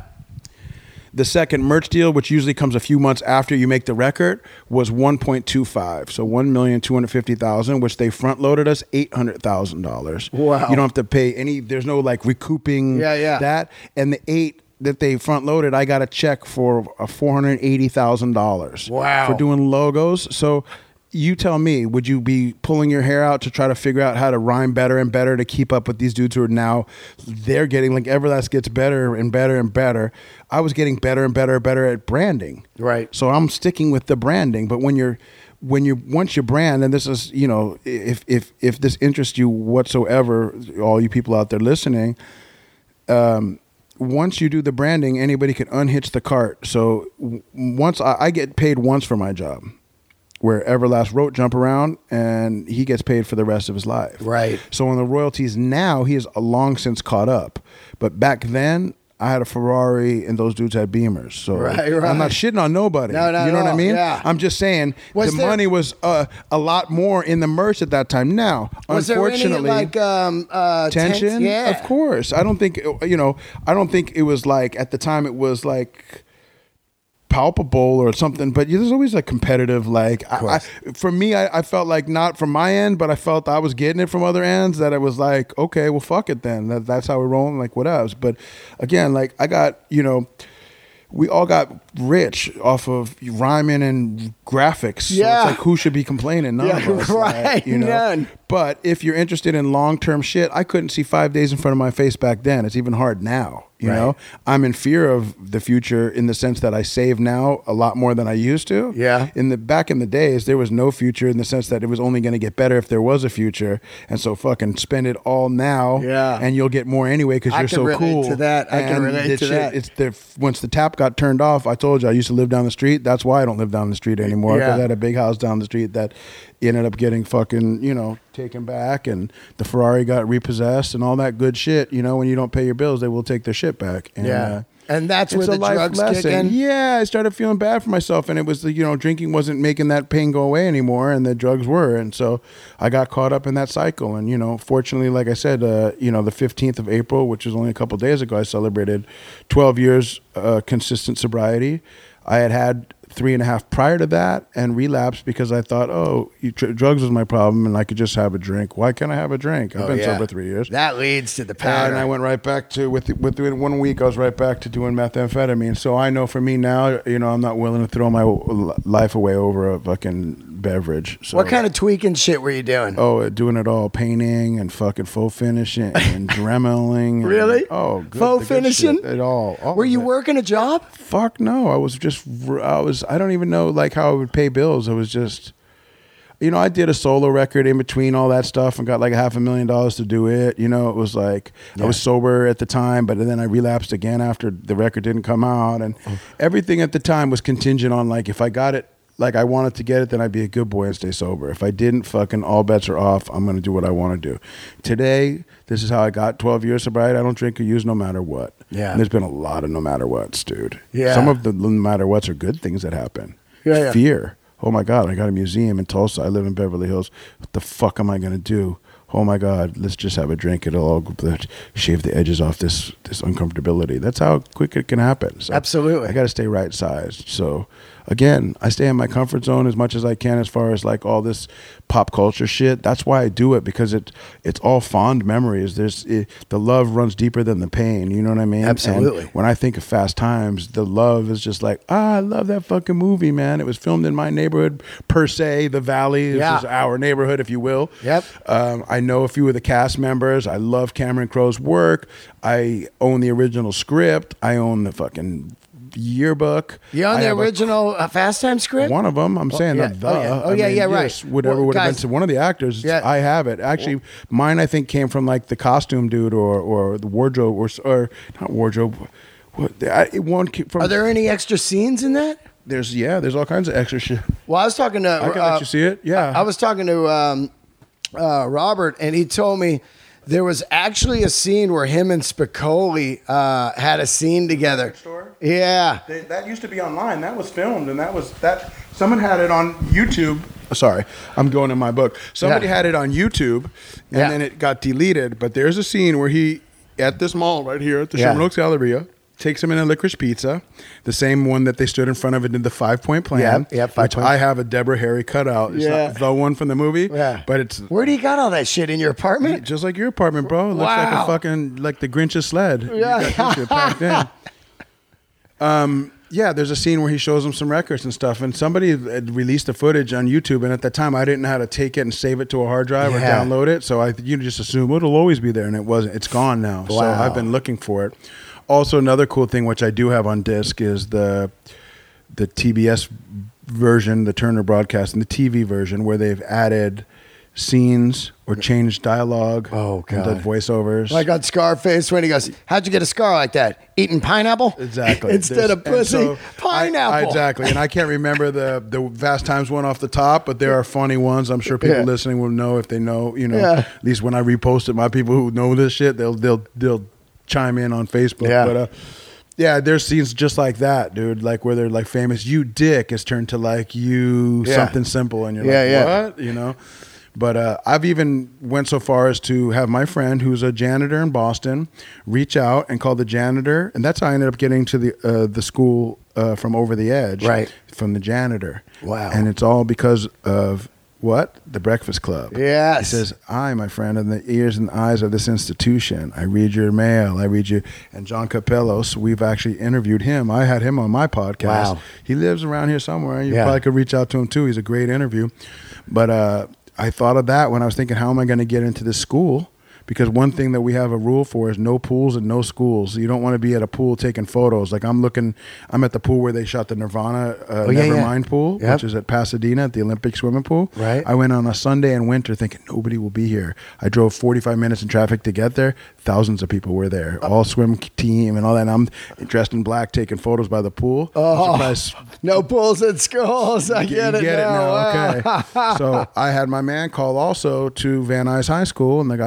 The second merch deal, which usually comes a few months after you make the record, was one point two five. So one million two hundred fifty thousand dollars, which they front loaded us eight hundred thousand dollars. Wow. You don't have to pay any, there's no like recouping Yeah, yeah. that. And the eight that they front loaded, I got a check for uh, four hundred eighty thousand dollars. Wow. For doing logos. So you tell me, would you be pulling your hair out to try to figure out how to rhyme better and better to keep up with these dudes who are now, they're getting, like Everlast gets better and better and better. I was getting better and better and better at branding. Right. So I'm sticking with the branding. But when you're, when you, once you brand, and this is, you know, if, if, if this interests you whatsoever, all you people out there listening, um, once you do the branding, anybody can unhitch the cart. So w- once I, I get paid once for my job, where Everlast wrote Jump Around, and he gets paid for the rest of his life. Right. So on the royalties now, he is long since caught up. But back then, I had a Ferrari, and those dudes had Beamers. So Right, right. I'm not shitting on nobody. No, not you know at what I all. mean? Yeah. I'm just saying Was the there- money was uh, a lot more in the merch at that time. Now, Was there unfortunately, any like um uh tension. tense- Yeah. Of course. I don't think you know. I don't think it was like at the time. It was like palpable or something, but there's always a competitive like I, I, for me I, I felt like not from my end, but I felt I was getting it from other ends, that it was like, okay, well fuck it then, that, that's how we're rolling, like what else. But again, like I got, you know, we all got rich off of rhyming and graphics. Yeah. So it's like, who should be complaining? None Yeah, of us. right, Like, you know? none. But if you're interested in long-term shit, I couldn't see five days in front of my face back then. It's even hard now. You Right. know, I'm in fear of the future in the sense that I save now a lot more than I used to. Yeah. In the back in the days, there was no future in the sense that it was only going to get better if there was a future, and so fucking spend it all now. Yeah. And you'll get more anyway because I you're can so relate cool. to that. I can And relate the to shit, that. It's the once the tap got turned off. I told you I used to live down the street. That's why I don't live down the street anymore, because Yeah. I had a big house down the street that ended up getting fucking, you know, taken back, and the Ferrari got repossessed and all that good shit. You know, when you don't pay your bills, they will take their shit back. And, Yeah. uh, And that's it's where the a life drugs lesson. kick in? Yeah, I started feeling bad for myself, and it was the, you know, drinking wasn't making that pain go away anymore, and the drugs were. And so I got caught up in that cycle. And, you know, fortunately, like I said, uh, you know, the fifteenth of April, which was only a couple of days ago, I celebrated twelve years uh, consistent sobriety. I had had three and a half prior to that and relapsed because I thought, oh, you tr- drugs was my problem and I could just have a drink. Why can't I have a drink? I've Oh, been yeah. sober three years. That leads to the powder. And I went right back to, with, within one week, I was right back to doing methamphetamine. So I know for me now, you know, I'm not willing to throw my life away over a fucking beverage. So, What kind of tweaking shit were you doing? Oh, doing it all. Painting and fucking faux finishing and dremeling. And, Really? oh, good. Faux the good finishing? shit, It all. all Were of you it. working a job? Fuck no. I was just, I was, I don't even know like how I would pay bills. I was just, you know, I did a solo record in between all that stuff and got like a half a million dollars to do it. You know, it was like, Yeah. I was sober at the time, but then I relapsed again after the record didn't come out. And Oh. everything at the time was contingent on like, if I got it, like I wanted to get it, then I'd be a good boy and stay sober. If I didn't, fucking all bets are off. I'm going to do what I want to do. Today, this is how I got twelve years sobriety. I don't drink or use no matter what. Yeah. And there's been a lot of no matter what's, dude. Yeah. Some of the no matter what's are good things that happen. Yeah, yeah. Fear. Oh my God, I got a museum in Tulsa. I live in Beverly Hills. What the fuck am I going to do? Oh my God, let's just have a drink. It'll all shave the edges off this this uncomfortability. That's how quick it can happen. So Absolutely. I got to stay right sized. So again, I stay in my comfort zone as much as I can as far as like all this pop culture shit. That's why I do it, because it it's all fond memories. There's it, the love runs deeper than the pain. You know what I mean? Absolutely. And when I think of Fast Times, the love is just like, ah, I love that fucking movie, man. It was filmed in my neighborhood per se, the Valley. This Yeah. is our neighborhood, if you will. Yep. Um, I know a few of the cast members. I love Cameron Crowe's work. I own the original script. I own the fucking yearbook. You on I the have a- original uh, Fast Time script? one of them. I'm saying yeah. not the. Oh, yeah. Oh, I yeah, mean, yeah, right. yes, whatever Well, would have guys- been. So one of the actors. Yeah. I have it. Actually, mine I think came from like the costume dude or or the wardrobe or or not wardrobe. What I, one came from. Are there any extra scenes in that? There's yeah. There's all kinds of extra shit. Well, I was talking to. I can uh, let you see it. Yeah. I was talking to um, uh, Robert, and he told me there was actually a scene where him and Spicoli uh, had a scene together. Store? Yeah. They, that used to be online. That was filmed, and that was that. Someone had it on YouTube. Sorry, I'm going in my book. Somebody Yeah. had it on YouTube, and Yeah. then it got deleted. But there's a scene where he, at this mall right here at the Yeah. Sherman Oaks Galleria, takes him in a licorice pizza, the same one that they stood in front of it in the Five Point Plan. Yeah, yeah, Five which Point. I have a Deborah Harry cutout. It's Yeah. not the one from the movie. Yeah. but it's Where do you got all that shit in your apartment? just like your apartment, bro. It looks like Wow. a fucking like the Grinch's sled. You Yeah. got this shit packed in. Um, yeah, there's a scene where he shows him some records and stuff, and somebody had released the footage on YouTube, and at the time I didn't know how to take it and save it to a hard drive Yeah. or download it, so I you just assume well, it'll always be there, and it wasn't. It's gone now. So Wow. I've been looking for it. Also, another cool thing which I do have on disc is the the T B S version, the Turner broadcast, and the T V version where they've added scenes or changed dialogue. Oh, and the God. voiceovers. Like on Scarface when he goes, "How'd you get a scar like that? Eating pineapple?" Exactly. Instead There's- of and pussy, so I- pineapple. I- exactly. And I can't remember the the Fast Times one off the top, but there are funny ones. I'm sure people Yeah. listening will know if they know. You know, Yeah. at least when I repost it, my people who know this shit, they'll they'll they'll chime in on Facebook. Yeah. But uh, yeah, there's scenes just like that, dude. Like where they're like famous. You dick is turned to like you Yeah. something simple, and you're Yeah, like, yeah. what? You know. But uh, I've even went so far as to have my friend, who's a janitor in Boston, reach out and call the janitor, and that's how I ended up getting to the uh, the school uh, from Over the Edge, Right. From the janitor. Wow. And it's all because of what? The Breakfast Club. Yes. He says, I, my friend, in the ears and eyes of this institution. I read your mail. I read you. And John Capellos, we've actually interviewed him. I had him on my podcast. Wow. He lives around here somewhere. You Yeah. probably could reach out to him too. He's a great interview. But uh, I thought of that when I was thinking, how am I going to get into this school? Because one thing that we have a rule for is no pools and no schools. You don't want to be at a pool taking photos. Like I'm looking, I'm at the pool where they shot the Nirvana uh, Oh, yeah, yeah. Nevermind pool, Yep. which is at Pasadena at the Olympic swimming pool. Right. I went on a Sunday in winter thinking nobody will be here. I drove forty-five minutes in traffic to get there. Thousands of people were there, all swim team and all that. And I'm dressed in black taking photos by the pool. Oh, I'm surprised no pools at schools. I you get, it, get now. it now. Wow. Okay. So I had my man call also to Van Nuys High School, and the guy said, send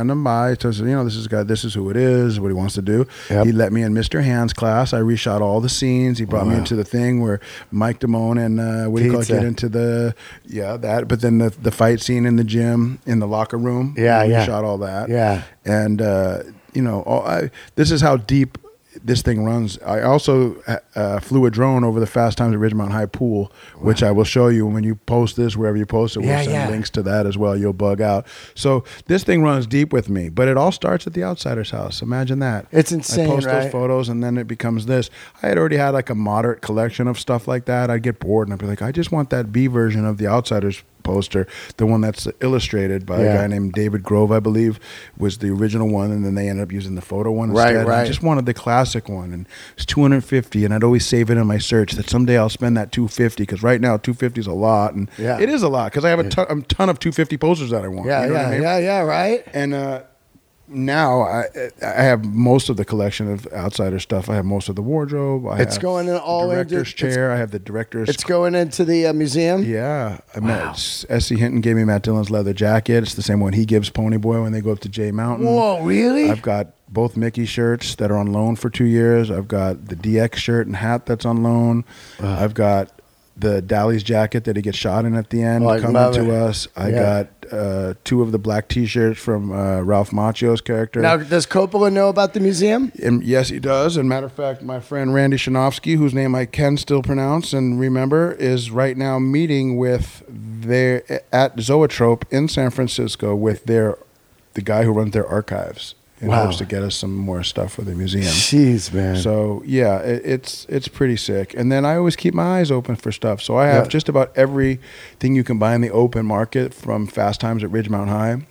send him by. So, you know, this is a guy, this is who it is, what he wants to do. Yep. He let me in Mister Hand's class. I reshot all the scenes. He brought wow. me into the thing where Mike Damone and uh, what do you call it, get into the, yeah, that. But then the, the fight scene in the gym, in the locker room. Yeah, we yeah. shot all that. Yeah. And, uh, you know, all, I, this is how deep this thing runs. I also uh, flew a drone over the Fast Times at Ridgemont High pool, wow. which I will show you when you post this, wherever you post it. We'll yeah, send yeah. links to that as well. You'll bug out. So this thing runs deep with me, but it all starts at the Outsider's house. Imagine that. It's insane, I post right? those photos and then it becomes this. I had already had like a moderate collection of stuff like that. I'd get bored and I'd be like, I just want that B version of the Outsiders poster, the one that's illustrated by yeah. a guy named David Grove, I believe, was the original one, and then they ended up using the photo one right, instead. right. I just wanted the classic one, and it's two hundred fifty, and I'd always save it in my search that someday I'll spend that two hundred fifty, because right now two hundred fifty is a lot, and yeah. it is a lot because I have a ton, a ton of two hundred fifty posters that I want. Yeah, you know yeah, what I mean? yeah, yeah, right. And uh, now I I have most of the collection of Outsider stuff. I have most of the wardrobe. I it's have going in all the director's into, chair. I have the director's. It's going into the uh, museum. Yeah, I wow. met S C Hinton gave me Matt Dillon's leather jacket. It's the same one he gives Ponyboy when they go up to Jay Mountain. Whoa, really? I've got both Mickey shirts that are on loan for two years. I've got the D X shirt and hat that's on loan. Uh. I've got the Dally's jacket that he gets shot in at the end oh, coming to it. us. I yeah. got uh, two of the black T-shirts from uh, Ralph Macchio's character. Now, does Coppola know about the museum? And yes, he does. And matter of fact, my friend Randy Shanofsky, whose name I can still pronounce and remember, is right now meeting with their at Zoetrope in San Francisco with their the guy who runs their archives. In wow. hopes to get us some more stuff for the museum. Jeez, man. So yeah, it, it's it's pretty sick. And then I always keep my eyes open for stuff. So I have yeah. just about everything you can buy in the open market from Fast Times at Ridgemont High.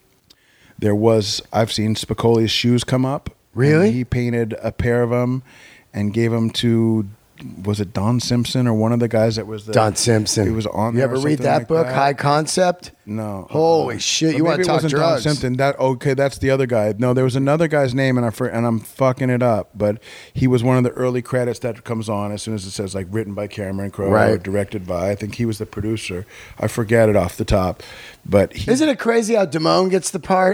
There was I've seen Spicoli's shoes come up. Really? He painted a pair of them and gave them to. Was it Don Simpson or one of the guys that was the Don Simpson? He was on. You there ever or read that like book, that. High Concept? No. Holy uh, shit! You want to talk it drugs? Don Simpson. That okay? That's the other guy. No, there was another guy's name, and I for, and I'm fucking it up. But he was one of the early credits that comes on as soon as it says like written by Cameron Crowe right. or directed by. I think he was the producer. I forget it off the top. But he, isn't it crazy how Damone gets the part?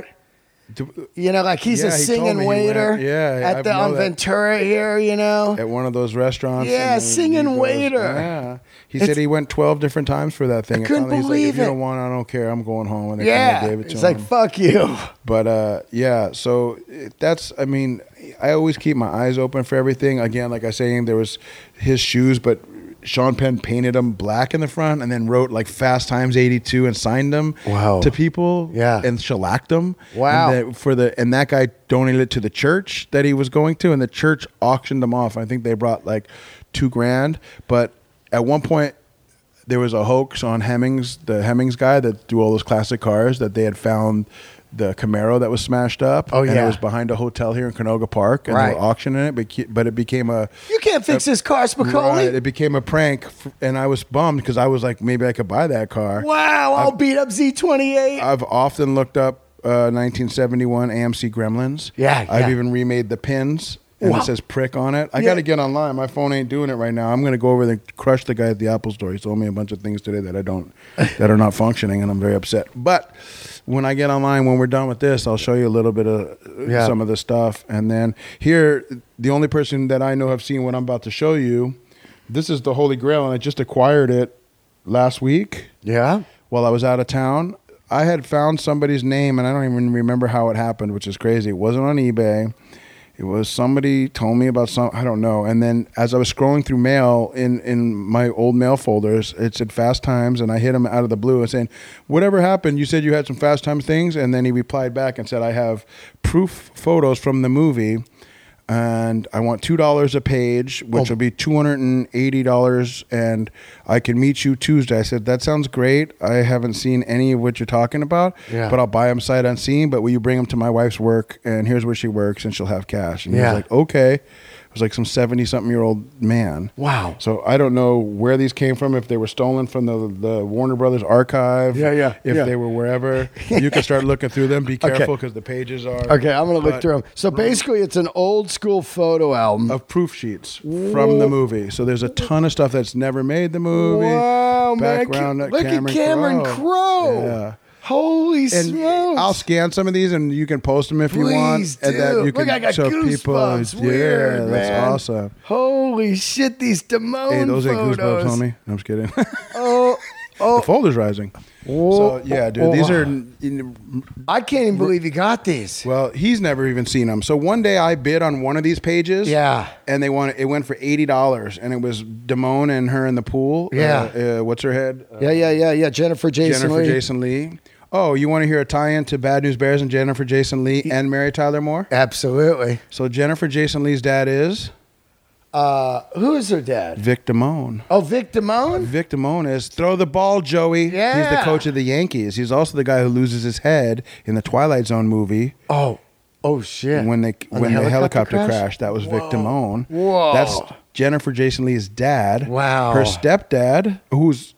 You know, like he's yeah, a he singing waiter went, yeah, at the on Ventura here, you know. At one of those restaurants. Yeah, singing goes, waiter. Yeah. He it's, said he went twelve different times for that thing. I couldn't he's believe like, if it. you don't want it, I don't care. I'm going home. And they yeah, kind of gave it to it's him. like, fuck you. But, uh, yeah, so that's, I mean, I always keep my eyes open for everything. Again, like I was saying, there was his shoes, but Sean Penn painted them black in the front and then wrote like Fast Times eighty-two and signed them wow. to people yeah. and shellacked them. Wow. And, the, for the, and that guy donated it to the church that he was going to, and the church auctioned them off. I think they brought like two grand. But at one point, there was a hoax on Hemmings, the Hemmings guy that do all those classic cars, that they had found the Camaro that was smashed up. Oh, yeah. And it was behind a hotel here in Canoga Park. And right. they were auctioning it, but it became a... You can't fix a, this car, Spicoli. Right, it became a prank, and I was bummed because I was like, maybe I could buy that car. Wow, I'll I've, beat up Z twenty-eight. I've often looked up uh, nineteen seventy-one A M C Gremlins. Yeah, I've yeah. even remade the pins. And wow. it says prick on it. I yeah. got to get online. My phone ain't doing it right now. I'm going to go over there and crush the guy at the Apple store. He told me a bunch of things today that I don't, that are not functioning, and I'm very upset. But when I get online, when we're done with this, I'll show you a little bit of yeah. some of the stuff. And then here, the only person that I know have seen what I'm about to show you, this is the Holy Grail, and I just acquired it last week. Yeah. While I was out of town. I had found somebody's name, and I don't even remember how it happened, which is crazy. It wasn't on eBay. It was somebody told me about some, I don't know. And then as I was scrolling through mail in, in my old mail folders, it said Fast Times, and I hit him out of the blue and saying, whatever happened? You said you had some Fast Times things. And then he replied back and said, I have proof photos from the movie, and I want two dollars a page, which oh. will be two hundred eighty dollars, and I can meet you Tuesday. I said, that sounds great. I haven't seen any of what you're talking about, yeah. but I'll buy them sight unseen, but will you bring them to my wife's work, and here's where she works, and she'll have cash. And yeah. he was like, okay. It was like some seventy-something-year-old man. Wow. So I don't know where these came from, if they were stolen from the, the Warner Brothers archive. Yeah, yeah. If yeah. they were wherever. You can start looking through them. Be careful because okay. the pages are... Okay, I'm going to look through them. So basically, it's an old-school photo album. Of proof sheets from the movie. So there's a ton of stuff that's never made the movie. Wow, Background man. Look Cameron at Cameron Crowe. Yeah. Holy And smokes! I'll scan some of these, and you can post them if you want, Please and then do. you can Look, I got show goosebumps. people. Weird, yeah, that's man. awesome. Holy shit! These Damone Hey, those ain't photos. goosebumps, homie. I'm just kidding. Oh, oh. The folder's rising. Whoa. So yeah, dude, these Oh. are. You I can't even believe you got these. well, he's never even seen them. So one day I bid on one of these pages. Yeah. And they wanted it went for eighty dollars, and it was Damone and her in the pool. Yeah. Uh, uh, what's her head? Uh, Yeah, yeah, yeah, yeah. Jennifer Jason Jennifer Leigh. Jason Lee. Oh, you want to hear a tie-in to Bad News Bears and Jennifer Jason Leigh and Mary Tyler Moore? Absolutely. So Jennifer Jason Leigh's dad is Uh, who is her dad? Vic Damone. Oh, Vic Damone? Vic Damone is throw the ball, Joey. He's the Yeah. coach of the Yankees. He's also the guy who loses his head in the Twilight Zone movie Oh, oh shit. when they On when the the helicopter, helicopter crash? crashed. That was Vic Damone. Whoa. That's Jennifer Jason Leigh's dad. Wow. Her stepdad, who's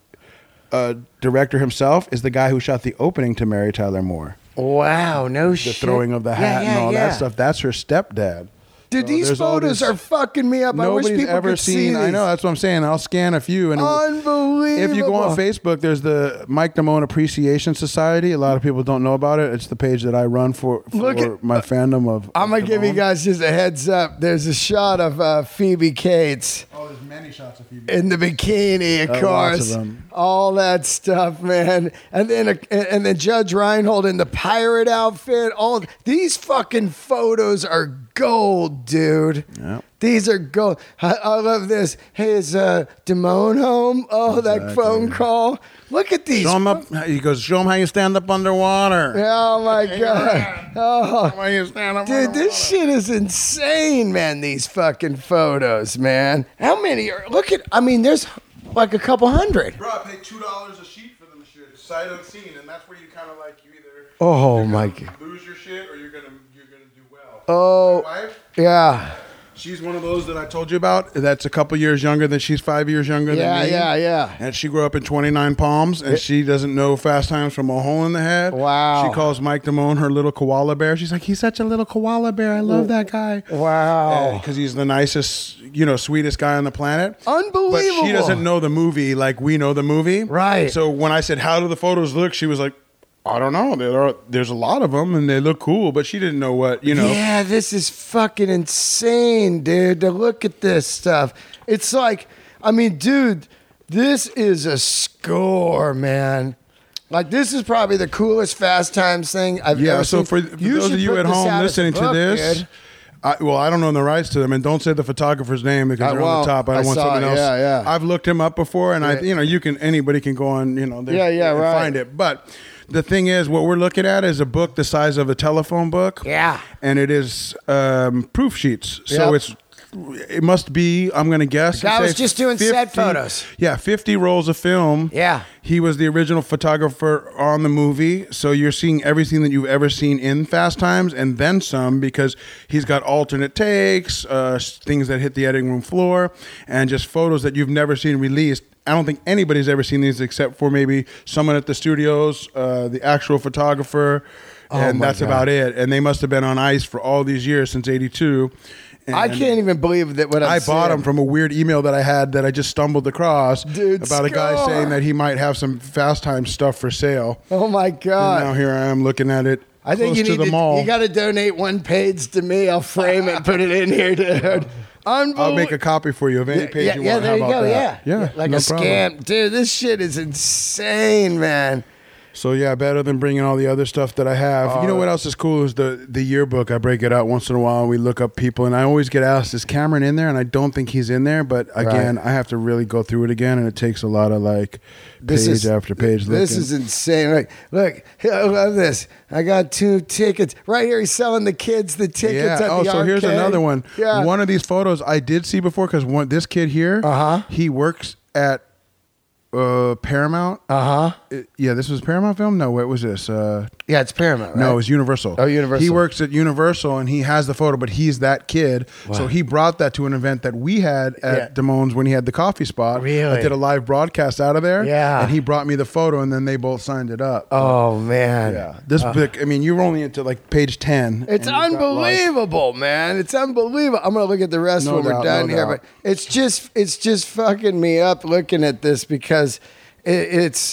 a director himself, is the guy who shot the opening to Mary Tyler Moore. Wow, no The shit. throwing of the Yeah, hat yeah, and all yeah. that stuff. That's her stepdad. Dude, So these there's all photos this- are fucking me up. I wish Nobody's people ever could see seen. I these. know. That's what I'm saying. I'll scan a few. And Unbelievable. if you go on Facebook, there's the Mike Damone Appreciation Society. A lot of people don't know about it. It's the page that I run for, for Look at- my fandom of. I'm going of to give you Damone. guys just a heads up. There's a shot of uh, Phoebe Cates Oh, there's many shots of Phoebe. in the bikini, of Uh, lots course. of them. All that stuff, man. And then a, and then Judge Reinhold in the pirate outfit. All these fucking photos are gold, dude. Yep. These are gold. I, I love this. Hey, is uh, Damone home? Oh, that Exactly. phone call. Look at these. Show him up. He goes. Show him how you stand up underwater. Oh my god. Oh. How you stand up Dude, underwater. this shit is insane, man. These fucking photos, man. How many are? Look at. I mean, there's like a couple hundred. Bro, I paid two dollars a sheet for them shit, sight unseen, and that's where you kind of like you either. Oh you're my gonna god. Lose your shit, or you're gonna you're gonna do well. Oh. My wife, Yeah. she's one of those that I told you about. That's a couple years younger than she's five years younger Yeah, than me. yeah, yeah. And she grew up in twenty-nine Palms, and she doesn't know Fast Times from a hole in the head. Wow. She calls Mike Damone her little koala bear. She's like, he's such a little koala bear. I love that guy. Wow. Because he's the nicest, you know, sweetest guy on the planet. Unbelievable. But she doesn't know the movie like we know the movie. Right. So when I said, how do the photos look? She was like, I don't know. There are, there's a lot of them, and they look cool, but she didn't know what, you know. Yeah, this is fucking insane, dude. To look at this stuff. It's like, I mean, dude, this is a score, man. Like, this is probably the coolest Fast Times thing I've Yeah, ever so seen. for, for You those should of you put at this home out as a listening to book, this, dude. I, well, I don't know the rights to them, and don't say the photographer's name because I they're on won't. the top. I don't I want saw someone it. else. Yeah, yeah. I've looked him up before, and I, Yeah. you know, you can anybody can go on, you know, there- Yeah, yeah, and right. find it. But the thing is, what we're looking at is a book the size of a telephone book. Yeah. and it is um, proof sheets. So Yep. it's it must be. I'm going to guess. guy and was say just doing set photos. Yeah, fifty rolls of film. Yeah. He was the original photographer on the movie, so you're seeing everything that you've ever seen in Fast Times and then some because he's got alternate takes, uh, things that hit the editing room floor, and just photos that you've never seen released. I don't think anybody's ever seen these except for maybe someone at the studios, uh, the actual photographer, and my that's God. about it. And they must have been on ice for all these years since eighty-two. I And can't even believe that what I'm I bought seeing. them from a weird email that I had that I just stumbled across Dude, about a guy score. saying that he might have some Fast Time stuff for sale. Oh my And god. now here I am looking at it I think close you to need the to. mall. You got to donate one page to me. I'll frame it and put it in here, dude. Unbelievable. I'll make a copy for you of any page yeah, you yeah, want. there How you about go. that? Yeah, yeah, like no a problem. scam, dude. This shit is insane, man. So yeah, better than bringing all the other stuff that I have. You know what else is cool is the the yearbook. I break it out once in a while and we look up people, and I always get asked, is Cameron in there? And I don't think he's in there, but again, Right. I have to really go through it again, and it takes a lot of like This page is after page. This looking. is insane. Look, look, I love this. I got two tickets right here. He's selling the kids the tickets Yeah. at Oh, the so here's arcade. another one. Yeah. One of these photos I did see before because one this kid here, Uh-huh. he works at uh, Paramount. Uh huh. Uh, yeah, this was Paramount Film. No, what was this? Uh, Yeah, it's Paramount. Right? No, it was Universal. Oh, Universal. He works at Universal, and he has the photo, but he's that kid. So he brought that to an event that we had at Yeah. Damone's when he had the coffee spot. Really? I did a live broadcast out of there. Yeah. And he brought me the photo, and then they both signed it up. Oh man. Yeah. This book, I mean, you're only into like page ten. It's and you've got, like, unbelievable, man. It's unbelievable. I'm gonna look at the rest No when we're doubt, done no here, doubt. but it's just it's just fucking me up looking at this because it, it's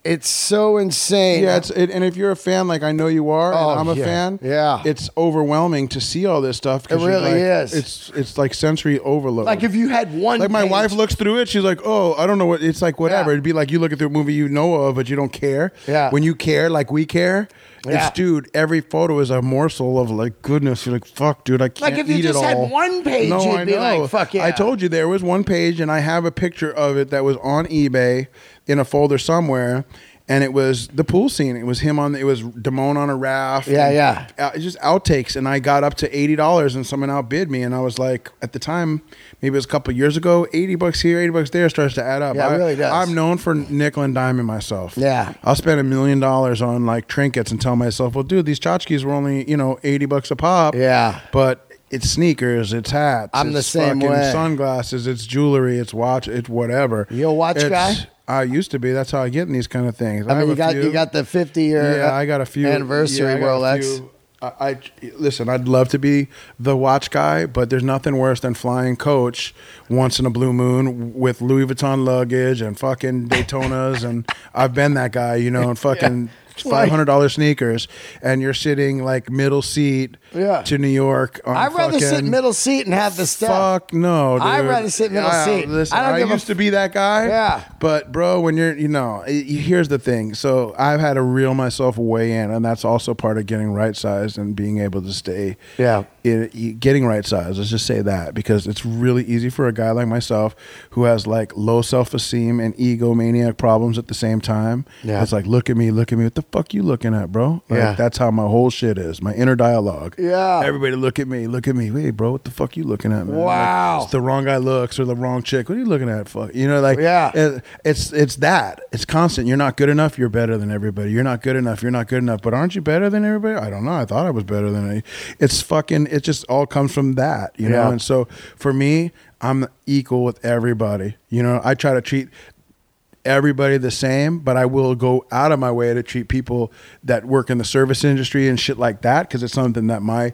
It's so insane. Yeah, it's it, and if you're a fan, like I know you are, Oh, and I'm a yeah. fan. Yeah. it's overwhelming to see all this stuff. 'cause It you're really like- is. It's it's like sensory overload. Like if you had one, like my page- wife looks through it, she's like, "Oh, I don't know what." It's like whatever. Yeah. It'd be like you looking through a movie you know of, but you don't care. Yeah. When you care, like we care. Yeah. It's dude. Every photo is a morsel of like goodness. You're like, "Fuck, dude, I can't Like if you eat just it had all." one page, no, you'd I be know. like, "Fuck yeah." I told you there was one page, and I have a picture of it that was on eBay in a folder somewhere. And it was the pool scene. It was him on. It was Damone on a raft. Yeah, and yeah. out- just outtakes, and I got up to eighty dollars, and someone outbid me, and I was like, at the time, maybe it was a couple of years ago, eighty bucks here, eighty bucks there starts to add up. Yeah, it I, really does. I'm known for nickel and diming myself. Yeah. I'll spend a million dollars on like trinkets and tell myself, well, dude, these tchotchkes were only you know eighty bucks a pop. Yeah. but. It's sneakers, it's hats, I'm it's the same fucking way. sunglasses, it's jewelry, it's watch, it's whatever. You a watch It's- guy? I used to be. That's how I get in these kind of things. I mean, have you a got few. you got the fifty year Yeah, I got a few anniversary yeah, I got a Rolex. few. I, I listen. I'd love to be the watch guy, but there's nothing worse than flying coach once in a blue moon with Louis Vuitton luggage and fucking Daytonas, and I've been that guy, you know, and fucking. Five hundred dollar sneakers, and you're sitting like middle seat Yeah. to New York. On I'd rather sit fucking- middle seat and have the stuff. Fuck no, dude. I'd rather sit middle I- seat. Listen, I I, don't give a used to be that guy. Yeah. But bro, when you're, you know, y- y- here's the thing. So I've had to reel myself way in, and that's also part of getting right sized and being able to stay. Yeah. In, y- getting right sized. Let's just say that because it's really easy for a guy like myself who has like low self esteem and egomaniac problems at the same time. Yeah. It's like, look at me, look at me. What the fuck you looking at, bro? Like, Yeah. That's how my whole shit is. My inner dialogue. Yeah. Everybody look at me, look at me. Wait, bro, what the fuck you looking at, man? Wow. Like, it's the wrong guy looks or the wrong chick. What are you looking at? Fuck. You know, like Yeah. it- it's it's that. It's constant. You're not good enough, you're better than everybody. You're not good enough, you're not good enough. But aren't you better than everybody? I don't know. I thought I was better than any. It's fucking it just all comes from that, you know? Yeah. And so for me, I'm equal with everybody. You know, I try to treat everybody the same, but I will go out of my way to treat people that work in the service industry and shit like that because it's something that my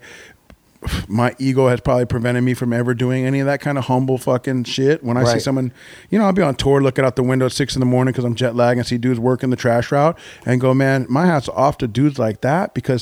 my ego has probably prevented me from ever doing any of that kind of humble fucking shit. When I see Right. someone, you know, I'll be on tour looking out the window at six in the morning because I'm jet lagged and see dudes working the trash route and go, man, my hat's off to dudes like that because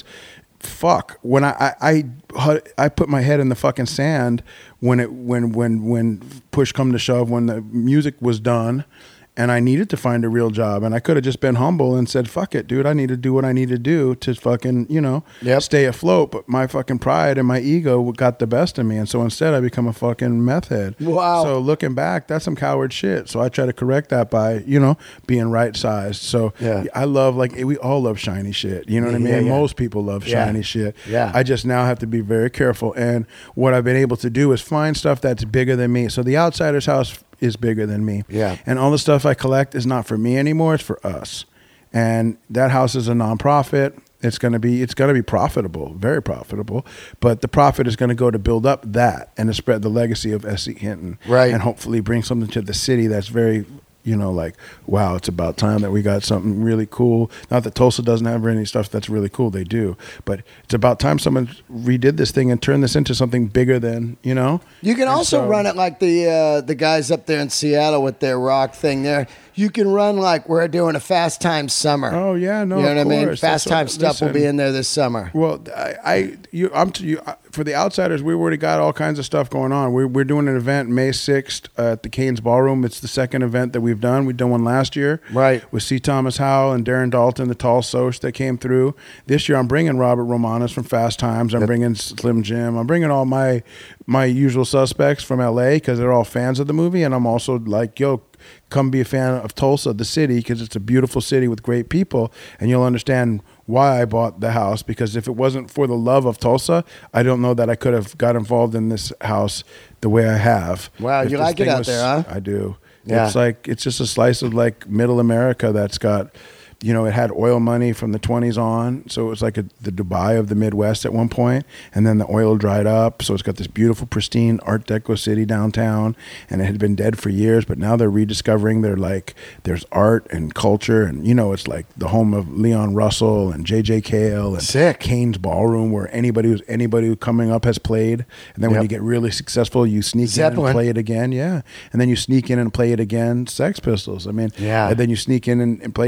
fuck, when I, I I I put my head in the fucking sand when it when when when push come to shove, when the music was done and I needed to find a real job, and I could have just been humble and said, fuck it, dude, I need to do what I need to do to fucking, you know, Yep. stay afloat. But my fucking pride and my ego got the best of me, and so instead I become a fucking meth head. Wow. So looking back, that's some coward shit. So I try to correct that by, you know, being right sized. So Yeah. I love, like, we all love shiny shit. You know what I mean? Yeah, yeah. Most people love Yeah. shiny shit. Yeah. I just now have to be very careful. And what I've been able to do is find stuff that's bigger than me. So the Outsider's house is bigger than me. Yeah. And all the stuff I collect is not for me anymore. It's for us. And that house is a nonprofit. It's going to be, it's going to be profitable, very profitable, but the profit is going to go to build up that and to spread the legacy of S C Hinton. Right. And hopefully bring something to the city that's very, you know, like, wow, it's about time that we got something really cool. Not that Tulsa doesn't have any stuff that's really cool. They do. But it's about time someone redid this thing and turned this into something bigger than, you know? You can And also so- run it like the uh, the guys up there in Seattle with their rock thing there. You can run like we're doing a Fast Time Summer. Oh, yeah, no, you know of what I mean? course. Fast That's Time what- stuff will be listen. in there this summer. Well, I, I you, I'm to you I- for the Outsiders. We already got all kinds of stuff going on. We're we're doing an event May sixth uh, at the Canes Ballroom. It's the second event that we've done. We've done one last year, Right. with C. Thomas Howell and Darren Dalton, the tall Soch that came through. This year, I'm bringing Robert Romanus from Fast Times. I'm bringing Slim Jim. I'm bringing all my my usual suspects from L A because they're all fans of the movie, and I'm also like, yo, come be a fan of Tulsa, the city, because it's a beautiful city with great people, and you'll understand why I bought the house, because if it wasn't for the love of Tulsa, I don't know that I could have got involved in this house the way I have. Wow, If you this like it thing out there, huh? I do. Yeah. It's like, it's just a slice of like middle America that's got, you know, it had oil money from the twenties on. So it was like a, the Dubai of the Midwest at one point. And then the oil dried up. So it's got this beautiful, pristine Art Deco city downtown. And it had been dead for years. But now they're rediscovering their, like, there's art and culture. And, you know, it's like the home of Leon Russell and J J Cale and Sick. Kane's Ballroom, where anybody who's anybody who coming up has played. And then when Yep. you get really successful, you sneak in Zeppelin. and play it again. Yeah. And then you sneak in and play it again. Sex Pistols. I mean, Yeah. and then you sneak in and, and play it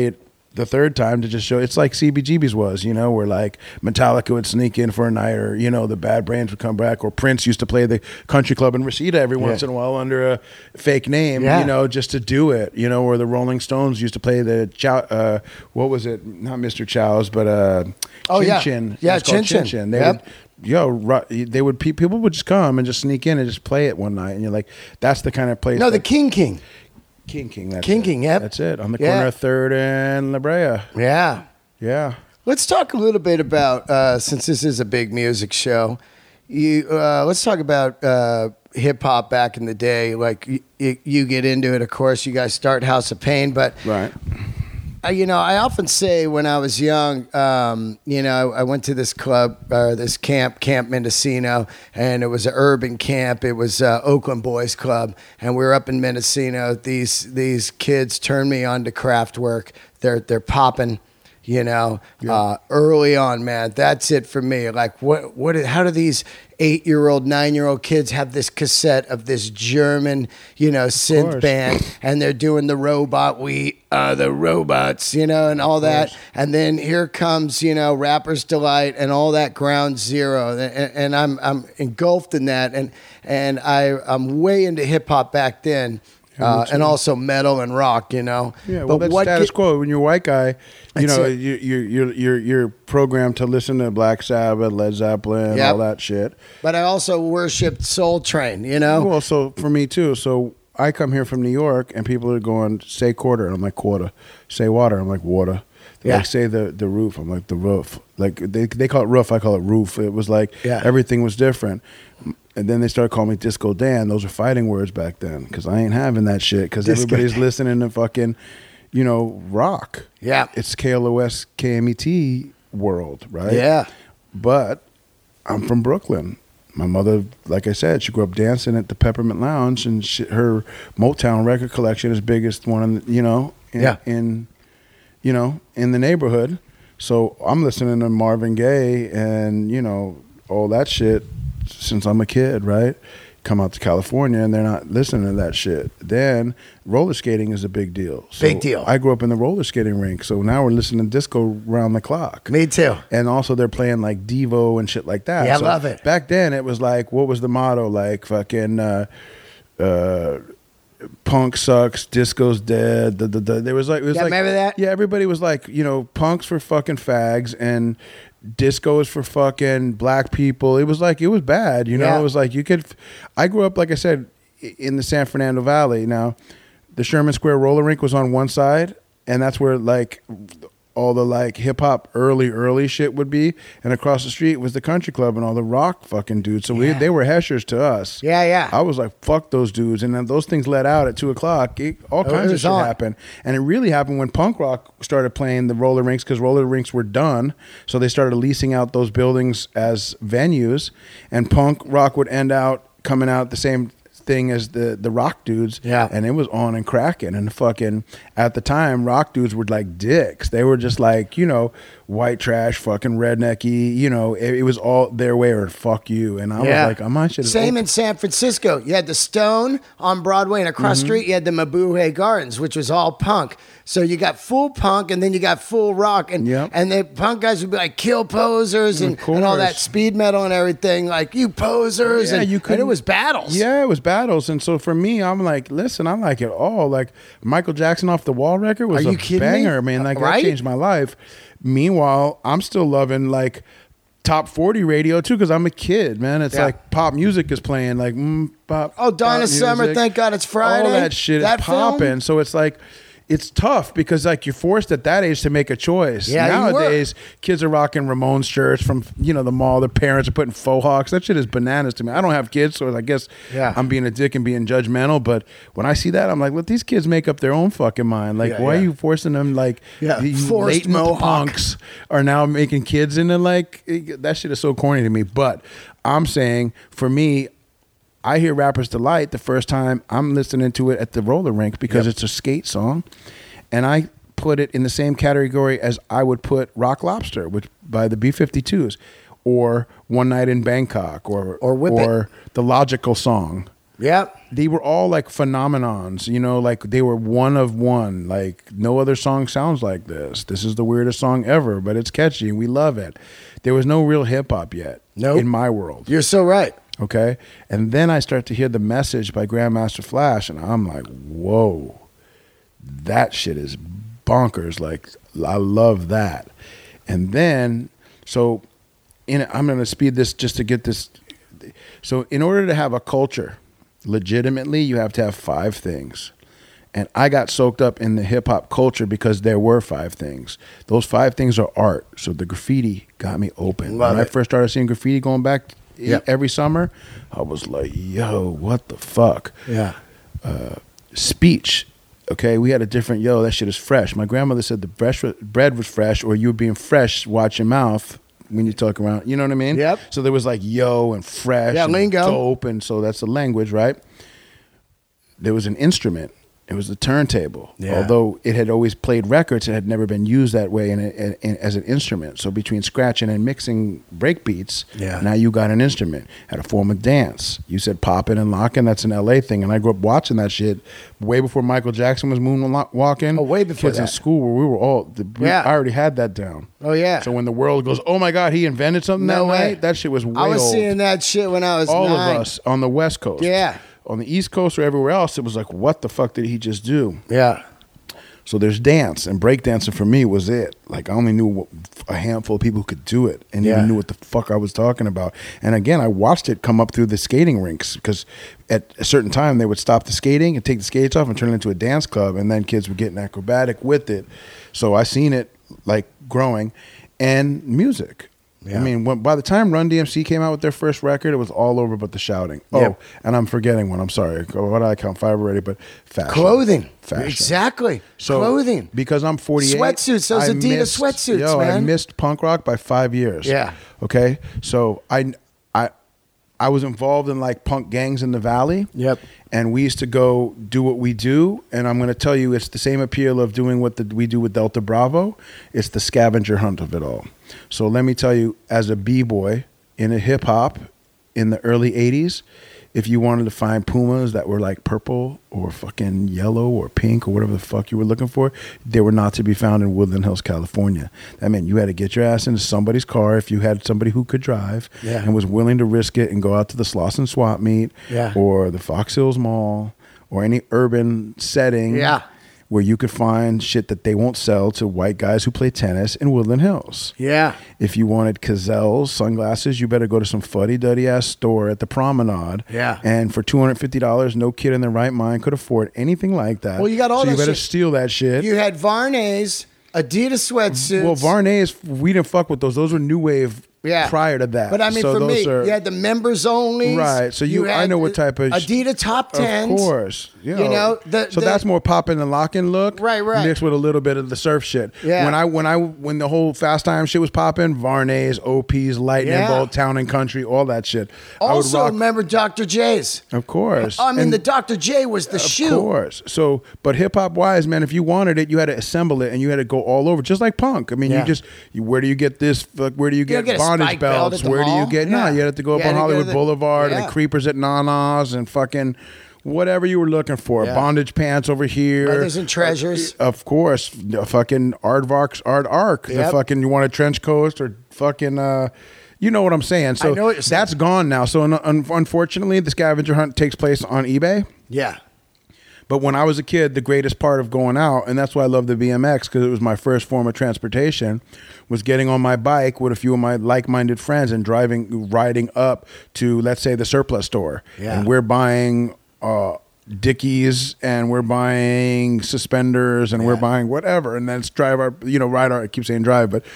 the third time to just show it's like C B G B's was, you know, where like Metallica would sneak in for a night, or you know, the Bad Brains would come back, or Prince used to play the country club in Reseda every once yeah. in a while under a fake name, yeah. you know, just to do it, you know, or the Rolling Stones used to play the Chow, uh, what was it? Not Mister Chow's, but uh, oh Chin yeah, Chin. yeah, Chin Chin. Chin Chin. They yep. would, yo, they would people would just come and just sneak in and just play it one night, and you're like, that's the kind of place. No, that, the King King. King King, that's King it. King, yep. That's it. On the yeah. corner of Third and La Brea. Yeah. Yeah. Let's talk a little bit about, uh, since this is a big music show, you. Uh, let's talk about uh, hip-hop back in the day. Like, you, you get into it, of course. You guys start House of Pain, but... Right. Uh, you know, I often say when I was young, um, you know, I went to this club, uh, this camp, Camp Mendocino, and it was an urban camp. It was uh, Oakland Boys Club, and we were up in Mendocino. These these kids turned me on to Kraftwerk. They're they're popping, you know, yeah. uh, early on, man. That's it for me. Like, what what? How do these eight-year-old, nine-year-old kids have this cassette of this German, you know, synth band, and they're doing the robot, we are the robots, you know, and all that. And then here comes, you know, Rapper's Delight and all that Ground Zero. And, and I'm I'm engulfed in that. And and I, I'm way into hip-hop back then. Uh, and also metal and rock, you know. Yeah, well, but that's status get, quo. When you're a white guy, you know, you, you're you're you're you're programmed to listen to Black Sabbath, Led Zeppelin, yep. all that shit. But I also worshipped Soul Train, you know. Well, so for me too. So I come here from New York, and people are going, "Say quarter," and I'm like, "Quarter." Say water, I'm like, "Water." They yeah. like say the the roof, I'm like, "The roof." Like they they call it roof, I call it roof. It was like yeah. everything was different. And then they started calling me Disco Dan. Those are fighting words back then, because I ain't having that shit, because everybody's Dan. listening to fucking, you know, rock. Yeah. It's K L O S, K M E T world, right? Yeah. But I'm from Brooklyn. My mother, like I said, she grew up dancing at the Peppermint Lounge, and she, her Motown record collection is biggest one, in, you know, in, yeah. in, you know, in the neighborhood. So I'm listening to Marvin Gaye and, you know, all that shit since I'm a kid, right? Come out to California and they're not listening to that shit. Then roller skating is a big deal. So big deal. I grew up in the roller skating rink, so now we're listening to disco around the clock. Me too. And also they're playing like Devo and shit like that. Yeah, so I love it. Back then it was like, what was the motto? Like fucking uh, uh, punk sucks, disco's dead. The, the, the, there was like, it was yeah, like, remember that? Yeah, everybody was like, you know, punks for fucking fags and disco is for fucking black people. It was like, it was bad, you know. Yeah. It was like you could. I grew up, like I said, in the San Fernando Valley. Now, the Sherman Square roller rink was on one side, and that's where like all the like hip hop early early shit would be, and across the street was the country club and all the rock fucking dudes. So yeah. we they were heshers to us. Yeah, yeah. I was like, fuck those dudes, and then those things let out at two o'clock. It, all oh, kinds of shit on. happened, and it really happened when punk rock started playing the roller rinks, because roller rinks were done, so they started leasing out those buildings as venues, and punk rock would end out coming out the same thing as the the rock dudes. Yeah. And it was on and cracking, and fucking at the time rock dudes were like dicks. They were just like, you know, white trash, fucking rednecky, you know, it, it was all their way or fuck you. And I yeah. was like, oh, my shit is same open. In San Francisco. You had the Stone on Broadway, and across the Mm-hmm. street you had the Mabuhay Gardens, which was all punk. So you got full punk, and then you got full rock, and Yep. and the punk guys would be like kill posers and, and all that speed metal and everything, like you posers, Yeah, and, you and it was battles. Yeah, it was battles. And so for me, I'm like, listen, I like it all. Like Michael Jackson Off the Wall record was Are a you kidding banger, me? man. Like Right? that changed my life. Meanwhile, I'm still loving like top forty radio too, because I'm a kid, man. It's Yeah. like pop music is playing, like mm, pop. Oh, Donna pop Summer, music. thank God it's Friday. All that shit That is film? popping. So it's like, it's tough because like you're forced at that age to make a choice. Yeah, you were. Nowadays, kids are rocking Ramones shirts from, you know, the mall. Their parents are putting faux hawks. That shit is bananas to me. I don't have kids, so I guess Yeah. I'm being a dick and being judgmental. But when I see that, I'm like, let these kids make up their own fucking mind. Like, Yeah, why yeah. are you forcing them? Like, Yeah, you forced latent mohawk. punks are now making kids into like, that shit is so corny to me. But I'm saying, for me, I hear Rapper's Delight the first time I'm listening to it at the roller rink because Yep. it's a skate song. And I put it in the same category as I would put Rock Lobster, which by the B fifty-twos, or One Night in Bangkok, or Or Whip It. or the Logical Song. Yep. They were all like phenomenons, you know, like they were one of one. Like no other song sounds like this. This is the weirdest song ever, but it's catchy and we love it. There was no real hip hop yet Nope. in my world. You're so right. Okay. And then I start to hear The Message by Grandmaster Flash, and I'm like, whoa, that shit is bonkers. Like, I love that. And then, so in, I'm going to speed this just to get this. So in order to have a culture, legitimately, you have to have five things. And I got soaked up in the hip hop culture because there were five things. Those five things are art. So the graffiti got me open. Love when it. I first started seeing graffiti going back Yep. every summer, I was like, yo, what the fuck? Yeah. Uh, speech. Okay, we had a different, yo, that shit is fresh. My grandmother said the fresh, bread was fresh, or you were being fresh, watch your mouth when you talk around. You know what I mean? Yep. So there was like yo and fresh Yeah, and lingo. dope, and so that's the language, right? There was an instrument. It was the turntable. Yeah. Although it had always played records, it had never been used that way in, a, in as an instrument. So between scratching and mixing break beats, Yeah. now you got an instrument. Had a form of dance. You said popping and locking, that's an L A thing. And I grew up watching that shit way before Michael Jackson was moonwalking. Oh, way before Kids in that. school where we were all, the, we, Yeah. I already had that down. Oh, yeah. So when the world goes, oh my God, he invented something No that way. night, that shit was way I was old. seeing that shit when I was all nine. of us on the West Coast. Yeah. On the East Coast or everywhere else, it was like, what the fuck did he just do? Yeah. So there's dance, and breakdancing for me was it. Like I only knew what, a handful of people who could do it, and Yeah. even knew what the fuck I was talking about. And again, I watched it come up through the skating rinks because at a certain time they would stop the skating and take the skates off and turn it into a dance club, and then kids were getting acrobatic with it. So I seen it like growing, and music. Yeah. I mean, when, by the time Run D M C came out with their first record, it was all over but the shouting. Oh, Yeah. and I'm forgetting one. I'm sorry. What did I count? Five already, but fashion. Clothing. Fashion. Exactly. So, Clothing. because I'm forty-eight. Sweatsuits, those I Adidas missed- sweatsuits, yo, I man. missed punk rock by five years. Yeah. Okay. So I, I, I was involved in like punk gangs in the Valley. Yep. And we used to go do what we do. And I'm going to tell you, it's the same appeal of doing what the, we do with Delta Bravo. It's the scavenger hunt of it all. So let me tell you, as a B-boy in a hip hop in the early eighties, if you wanted to find Pumas that were like purple or fucking yellow or pink or whatever the fuck you were looking for, they were not to be found in Woodland Hills, California. That meant you had to get your ass into somebody's car if you had somebody who could drive Yeah. and was willing to risk it and go out to the Slauson Swap Meet Yeah. or the Fox Hills Mall or any urban setting Yeah. where you could find shit that they won't sell to white guys who play tennis in Woodland Hills. Yeah. If you wanted Cazelle's sunglasses, you better go to some fuddy-duddy ass store at the Promenade. Yeah. And for two hundred fifty dollars, no kid in their right mind could afford anything like that. Well, you got all so that you better shit. steal that shit. You had Varney's, Adidas sweatsuits. Well, Varney's, we didn't fuck with those. Those were new wave Yeah. prior to that. But I mean, so for those me, are, you had the members only. Right, so you- I had know what type of- Adidas top tens. Of course. You know, You know, the- so the- that's more popping and locking look. Right, right. Mixed with a little bit of the surf shit. Yeah. When I when I when the whole Fast Time shit was popping, Varney's, O P's, Lightning Yeah. Bolt, Town and Country, all that shit. Also, I would rock, remember Doctor J's. of course. I mean, And- the Doctor J was the Of shoe. course. So, but hip hop wise, man, if you wanted it, you had to assemble it and you had to go all over, just like punk. I mean, Yeah. you just, you, where do you get this? Fuck, where do you get, don't get a bondage spike belt belts? at the Where do mall. you get? Yeah. No, you had to go up You had on to go to Hollywood the- Boulevard and yeah. the creepers at Nana's and fucking whatever you were looking for. Yeah. Bondage pants over here. Brothers and Treasures. Of course. The fucking Aardvark's Art Arc. The Yep. fucking, you want a trench coat or fucking, uh, you know what I'm saying. So I know what you're saying. that's gone now. So un- un- unfortunately, the scavenger hunt takes place on eBay. Yeah. But when I was a kid, the greatest part of going out, and that's why I love the B M X, because it was my first form of transportation, was getting on my bike with a few of my like-minded friends and driving, riding up to, let's say, the surplus store. Yeah. And we're buying uh, Dickies, and we're buying suspenders, and we're Yeah. buying whatever. And then it's drive our, you know, ride our, I keep saying drive, but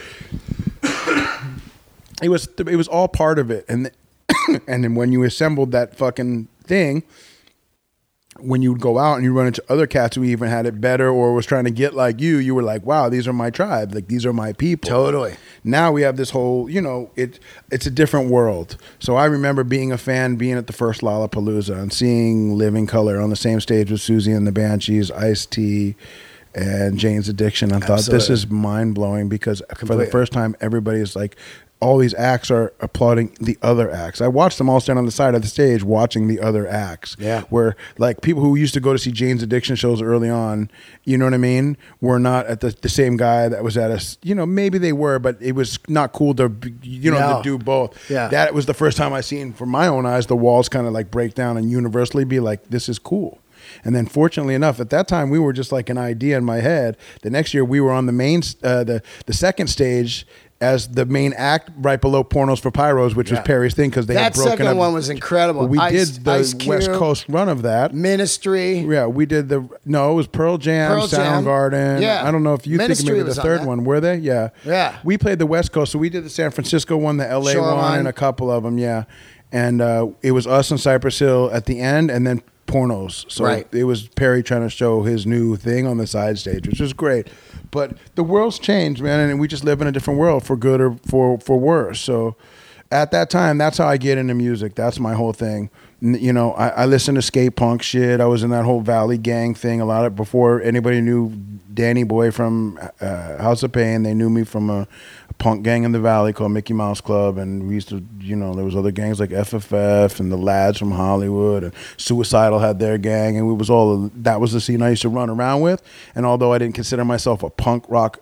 it was, it was all part of it. And, and then when you assembled that fucking thing, when you would go out and you run into other cats who even had it better or was trying to get like you, you were like, wow, these are my tribe. Like, these are my people. Totally. Now we have this whole, you know, it it's a different world. So I remember being a fan, being at the first Lollapalooza and seeing Living Color on the same stage with Susie and the Banshees, Ice-T, and Jane's Addiction. I thought, this Absolutely. is mind-blowing because for the Completely. first time, everybody is like, all these acts are applauding the other acts. I watched them all stand on the side of the stage watching the other acts. Yeah. Where like people who used to go to see Jane's Addiction shows early on, you know what I mean, were not at the, the same guy that was at us. You know, maybe they were, but it was not cool to, you know, No. to do both. Yeah. That was the first time I seen, from my own eyes, the walls kind of like break down and universally be like, this is cool. And then, fortunately enough, at that time we were just like an idea in my head. The next year we were on the main, uh, the the second stage as the main act, right below Pornos for Pyros, which Yeah. was Perry's thing because they That had broken second up. one was incredible. Well, we Ice- did the Ice Cube, West Coast run of that. Ministry. Yeah, we did the no, it was Pearl Jam, Pearl Jam. Soundgarden. Yeah. I don't know if you Ministry think maybe the was on third that. one. Were they? Yeah. Yeah. We played the West Coast, so we did the San Francisco one, the L A one, Shoreline. and a couple of them. Yeah, and uh, it was us and Cypress Hill at the end, and then Pornos. So Right. it was Perry trying to show his new thing on the side stage, which was great. But the world's changed, man, and we just live in a different world for good or for for worse. So at that time, that's how I get into music. That's my whole thing. N- You know, I, I listened to skate punk shit. I was in that whole Valley Gang thing a lot of before anybody knew Danny Boy from uh, House of Pain. They knew me from a, a punk gang in the Valley called Mickey Mouse Club, and we used to, you know, there was other gangs like F F F and the Lads from Hollywood, and Suicidal had their gang, and we was all that was the scene I used to run around with. And although I didn't consider myself a punk rock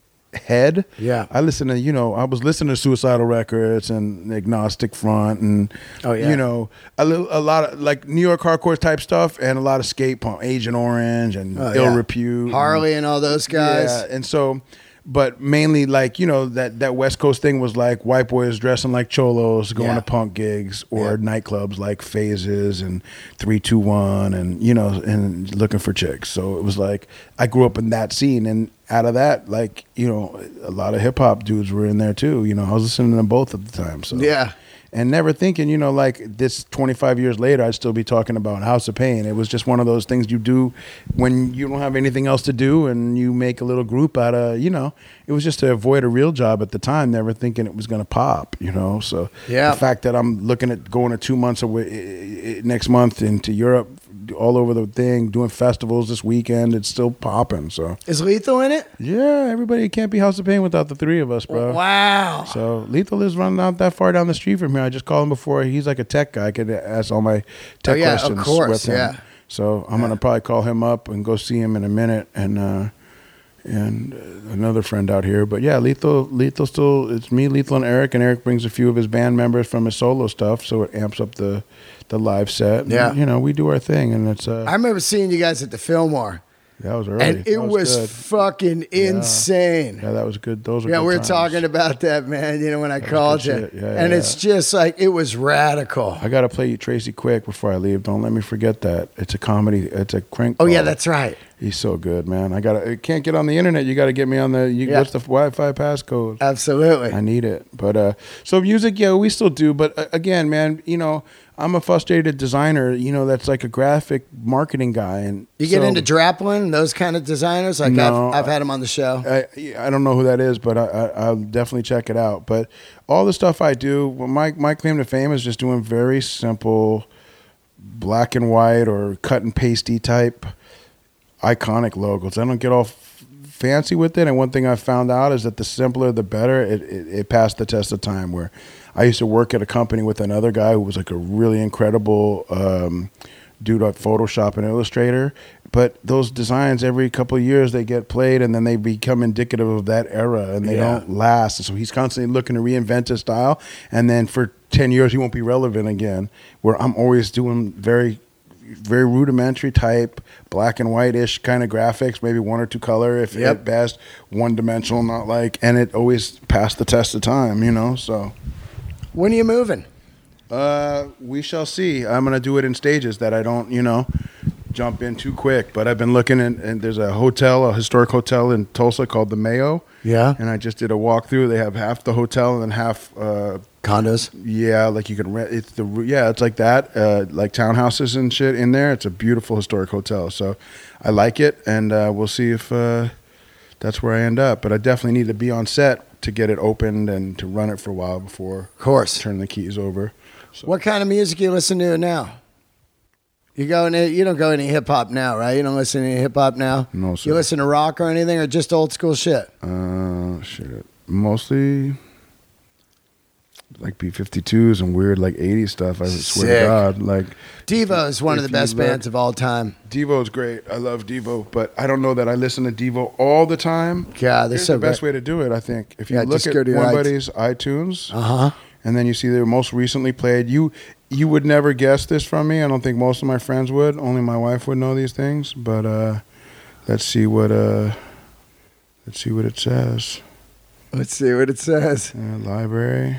head, Yeah. I listened to, you know, I was listening to Suicidal Records and Agnostic Front and, Oh, yeah. you know, a, little, a lot of like New York hardcore type stuff and a lot of skate punk, Agent Orange and Oh, Ill yeah. Repute. Harley and all those guys. Yeah, and so, but mainly like, you know, that, that West Coast thing was like white boys dressing like cholos, going Yeah. to punk gigs or Yeah. nightclubs like Phases and three two one and, you know, and looking for chicks. So it was like, I grew up in that scene, and out of that, like, you know, a lot of hip hop dudes were in there too. You know, I was listening to both at the time. So Yeah. and never thinking, you know, like this twenty-five years later, I'd still be talking about House of Pain. It was just one of those things you do when you don't have anything else to do, and you make a little group out of, you know, it was just to avoid a real job at the time, never thinking it was going to pop, you know. So Yeah. the fact that I'm looking at going to two months away next month into Europe, all over the thing, doing festivals this weekend, it's still popping. So Is Lethal in it? yeah, everybody can't be House of Pain without the three of us, bro. Wow. So Lethal is running out that far down the street from here. I just called him before. He's like a tech guy. I could ask all my tech Oh, yeah, of questions course, with him. yeah. So I'm gonna probably call him up and go see him in a minute, and uh, and uh, another friend out here. But yeah, Lethal, Lethal still. It's me, Lethal, and Eric. And Eric brings a few of his band members from his solo stuff, so it amps up the the live set. And, Yeah. you know, we do our thing, and it's uh, I remember seeing you guys at the Fillmore, that was early, and it That was, good. fucking insane. Yeah, that was good. Those were Yeah, good we were times. talking about that, man. You know, when I called you, good shit. Yeah, and yeah, it's just like it was radical. I gotta play you Tracy Quick before I leave. Don't let me forget that. It's a comedy. It's a crank. Oh yeah, call. that's right. He's so good, man. I gotta. I can't get on the internet. You gotta get me on the. You, Yeah. What's the Wi-Fi passcode? Absolutely. I need it. But uh, so music, yeah, we still do. But uh, again, man, you know, I'm a frustrated designer. You know, that's like a graphic marketing guy, and You get so- into Draplin and those kind of designers. Like No, I've, I've had him on the show. I, I don't know who that is, but I, I, I'll definitely check it out. But all the stuff I do, well, my my claim to fame is just doing very simple, black and white or cut and pasty type, iconic logos. I don't get all f- fancy with it. And one thing I found out is that the simpler, the better. It, it it passed the test of time. Where I used to work at a company with another guy who was like a really incredible um, dude at Photoshop and Illustrator. But those designs, every couple of years, they get played, and then they become indicative of that era, and they Yeah. don't last. So he's constantly looking to reinvent his style, and then for ten years, he won't be relevant again. Where I'm always doing very, very rudimentary type, black and white-ish kind of graphics, maybe one or two color, if Yep. at best, one-dimensional, not like, and it always passed the test of time, you know, so... When are you moving? Uh, we shall see. I'm gonna do it in stages that I don't, you know, jump in too quick. But I've been looking, in, and there's a hotel, a historic hotel in Tulsa called the Mayo. Yeah. And I just did a walkthrough. They have half the hotel and then half, uh, Condos. yeah, like you can rent. It's the yeah, it's like that, uh, like townhouses and shit in there. It's a beautiful historic hotel. So I like it, and uh, we'll see if uh, that's where I end up. But I definitely need to be on set to get it opened and to run it for a while before Of course. turn the keys over. So. What kind of music you listen to now? You go into, you don't go any hip hop now, right? You don't listen to any hip hop now. No, sir. You listen to rock or anything, or just old school shit? Uh, shit. Mostly, like B fifty-twos and weird like eighties stuff. I swear Sick. to God, like Devo is one of if the best you look- bands of all time. Devo's great. I love Devo, but I don't know that I listen to Devo all the time. God, they're Here's so the best great. way to do it, I think. If you Yeah, look just at go to your one i- buddy's iTunes, Uh huh. and then you see their most recently played, you you would never guess this from me. I don't think most of my friends would. Only my wife would know these things. But uh, let's see what uh, let's see what it says. Let's see what it says. Uh, library,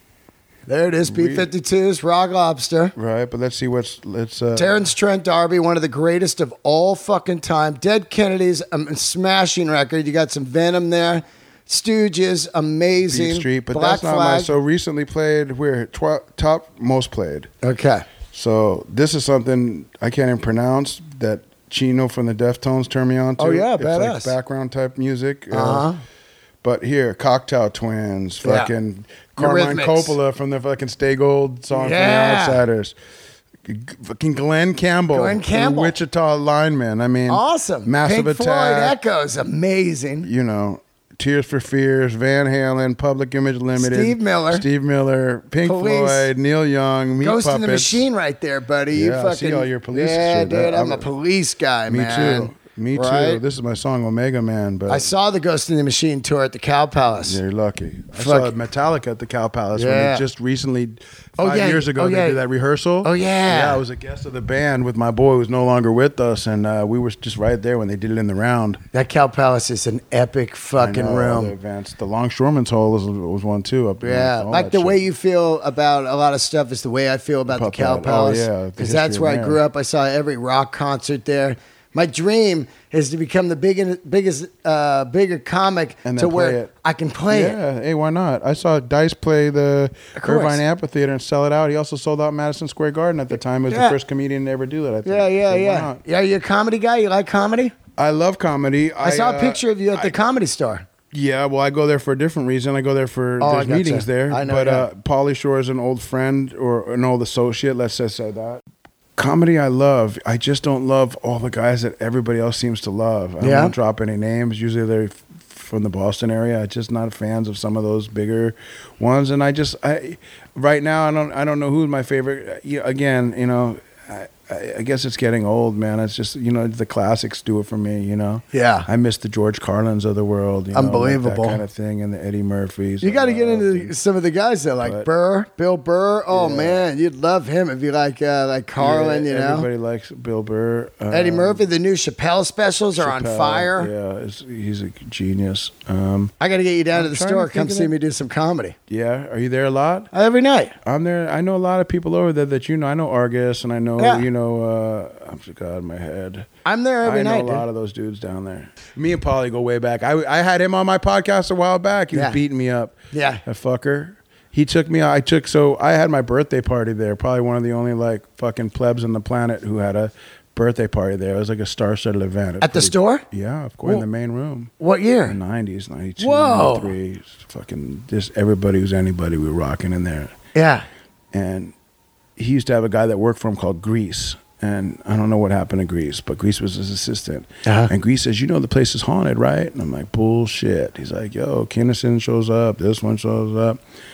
There it is, B fifty-twos, Rock Lobster. right? But let's see what's let's. Uh, Terrence Trent D'Arby, one of the greatest of all fucking time. Dead Kennedys, a smashing record. You got some Venom there. Stooges, amazing. Beat Street, but Black that's not Flag. my. So recently played. We're tw- top most played. Okay. So this is something I can't even pronounce that Chino from the Deftones turned me on to. Oh, yeah, it's badass. like background type music. Uh, Uh-huh. But here, Cocktail Twins, Yeah. fucking Carmine Eurythmics. Coppola from the fucking Stay Gold song Yeah. from the Outsiders. G- Fucking Glenn Campbell, Glenn from Campbell. Wichita lineman. I mean, Awesome. Massive Pink Floyd Attack. Echoes, amazing. You know, Tears for Fears, Van Halen, Public Image Limited, Steve Miller. Steve Miller, Pink Police. Floyd, Neil Young, Meat Ghost Puppets. in the Machine right there, buddy. You Yeah, I fucking see all your police Yeah, shit. dude, I'm I'm a a- police guy, Me man. too. Me Right? too. This is my song Omega Man, but I saw the Ghost in the Machine tour at the Cow Palace. yeah, you're lucky. I Fuck. saw Metallica at the Cow Palace when Yeah. they just recently, Oh, five yeah. years ago, Oh, they yeah. did that rehearsal. Oh, yeah. Yeah, I was a guest of the band with my boy who's no longer with us, and uh, we were just right there when they did it in the round. That Cow Palace is an epic I fucking know, all the room. events. The Longshoreman's Hall was, was one too. Up Yeah, north, all like that the shit. way you feel about a lot of stuff is the way I feel about the About Cow that. Oh, Palace. yeah, the because that's history where I there. grew up. I saw every rock concert there. My dream is to become the biggest, biggest, uh, bigger comic And to then where play it. I can play it. Yeah, hey, why not? I saw Dice play the Of course. Irvine Amphitheater and sell it out. He also sold out Madison Square Garden at the time. He was Yeah. the first comedian to ever do that, I think. Yeah, yeah, So why yeah. not? Yeah, you're a comedy guy. You like comedy? I love comedy. I, saw a uh, picture of you at the I- comedy store. Yeah, well, I go there for a different reason. I go there for Oh, I there's gotcha. meetings there. I know, but yeah. uh, Pauly Shore is an old friend or an old associate. Let's just say that. Comedy, I love. I just don't love all the guys that everybody else seems to love. I Yeah? don't drop any names. Usually they're f- from the Boston area. I'm just not fans of some of those bigger ones. And I just, I right now, I don't, I don't know who's my favorite. Yeah, again, you know. I, I I guess it's getting old, man. It's just, you know, the classics do it for me, you know? Yeah. I miss the George Carlins of the world. You know, Unbelievable. like that kind of thing, and the Eddie Murphys. You got to I get love into them. some of the guys there, like But- Burr, Bill Burr. Oh Yeah. man, you'd love him if you like uh, like Carlin. Yeah, you know, everybody likes Bill Burr. Eddie Um, Murphy. The new Chappelle specials are on Chappelle, fire. Yeah, it's, he's a genius. Um, I got to get you down I'm to the trying store. to Come think of see it. me do some comedy yeah, are you there a lot? every night. I'm there. I know a lot of people over there that you know. I know Argus, and I know Yeah. you know. Uh, I'm God in my head. I'm there every I know night. a dude. lot of those dudes down there. Me and Pauly go way back. I, I had him on my podcast a while back. He Yeah. was beating me up. Yeah. That fucker. He took me. I took. So I had my birthday party there. Probably one of the only like fucking plebs on the planet who had a birthday party there. It was like a star-studded event. It At the pretty- store? Yeah, of course, in the main room. What In the year? nineties, ninety-two, Whoa. ninety-three. Fucking just everybody who's anybody, we were rocking in there. Yeah. And he used to have a guy that worked for him called Grease. And I don't know what happened to Grease, but Grease was his assistant. Uh-huh. And Grease says, you know the place is haunted, right? And I'm like, bullshit. He's like, yo, Kinnison shows up. This one shows up.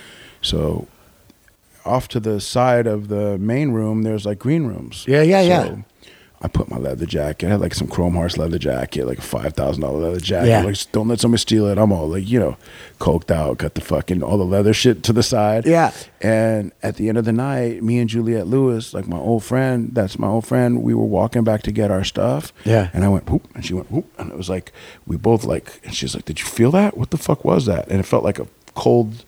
So off to the side of the main room, there's like green rooms. Yeah, yeah, so yeah. I put my leather jacket. I had like some Chrome Hearts leather jacket, like a five thousand dollars leather jacket. Yeah. Like, don't let somebody steal it. I'm all like, you know, coked out, got the fucking, all the leather shit to the side. Yeah. And at the end of the night, me and Juliette Lewis, like my old friend, that's my old friend, we were walking back to get our stuff. Yeah. And I went, whoop, and she went, whoop. And it was like, we both like, and she's like, did you feel that? What the fuck was that? And it felt like a cold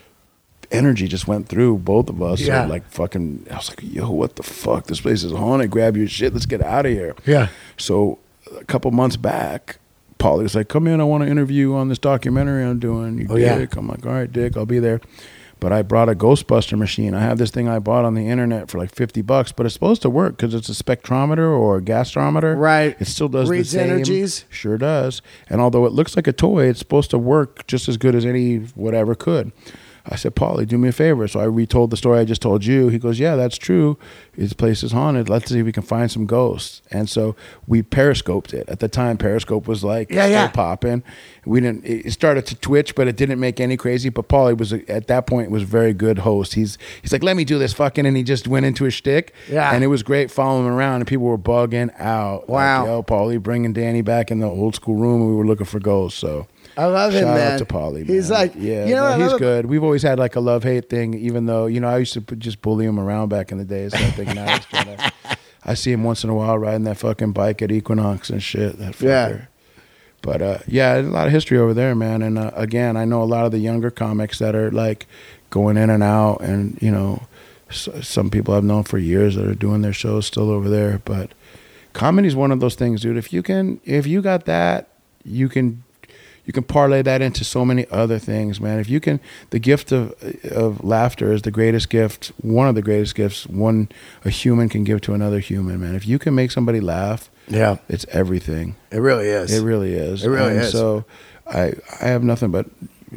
energy just went through both of us. Yeah. So like fucking, I was like, yo, what the fuck? This place is haunted. Grab your shit. Let's get out of here. Yeah. So a couple months back, Pauly was like, come in. I want to interview you on this documentary I'm doing. You Oh, yeah. Dick? I'm like, all right, Dick, I'll be there. But I brought a Ghostbuster machine. I have this thing I bought on the internet for like fifty bucks, but it's supposed to work because it's a spectrometer or a gastrometer. Right. It still does Reads the same. energies. Sure does. And although it looks like a toy, it's supposed to work just as good as any whatever could. I said, Paulie, do me a favor. So I retold the story I just told you. He goes, yeah, that's true. His place is haunted. Let's see if we can find some ghosts. And so we periscoped it. At the time, Periscope was like yeah, still yeah. popping. We didn't. It started to twitch, but it didn't make any crazy. But Paulie was at that point was a very good host. He's he's like, let me do this fucking, and he just went into his shtick. Yeah, and it was great following him around, and people were bugging out. Wow, like, yo, Paulie bringing Danny back in the old school room, and we were looking for ghosts. So. I love him, Shout man. out to Paulie, man. He's like, yeah, you know, no, he's love good. We've always had like a love hate thing, even though you know I used to put, just bully him around back in the days. So I think now he's kinda, I see him once in a while riding that fucking bike at Equinox and shit. That fucker. Yeah. But uh, yeah, there's a lot of history over there, man. And uh, again, I know a lot of the younger comics that are like going in and out, and you know, so, some people I've known for years that are doing their shows still over there. But comedy's one of those things, dude. If you can, if you got that, you can. You can parlay that into so many other things, man. If you can, the gift of of laughter is the greatest gift, one of the greatest gifts one a human can give to another human, man. If you can make somebody laugh, yeah, it's everything. It really is. It really is. It really and is. So I I have nothing but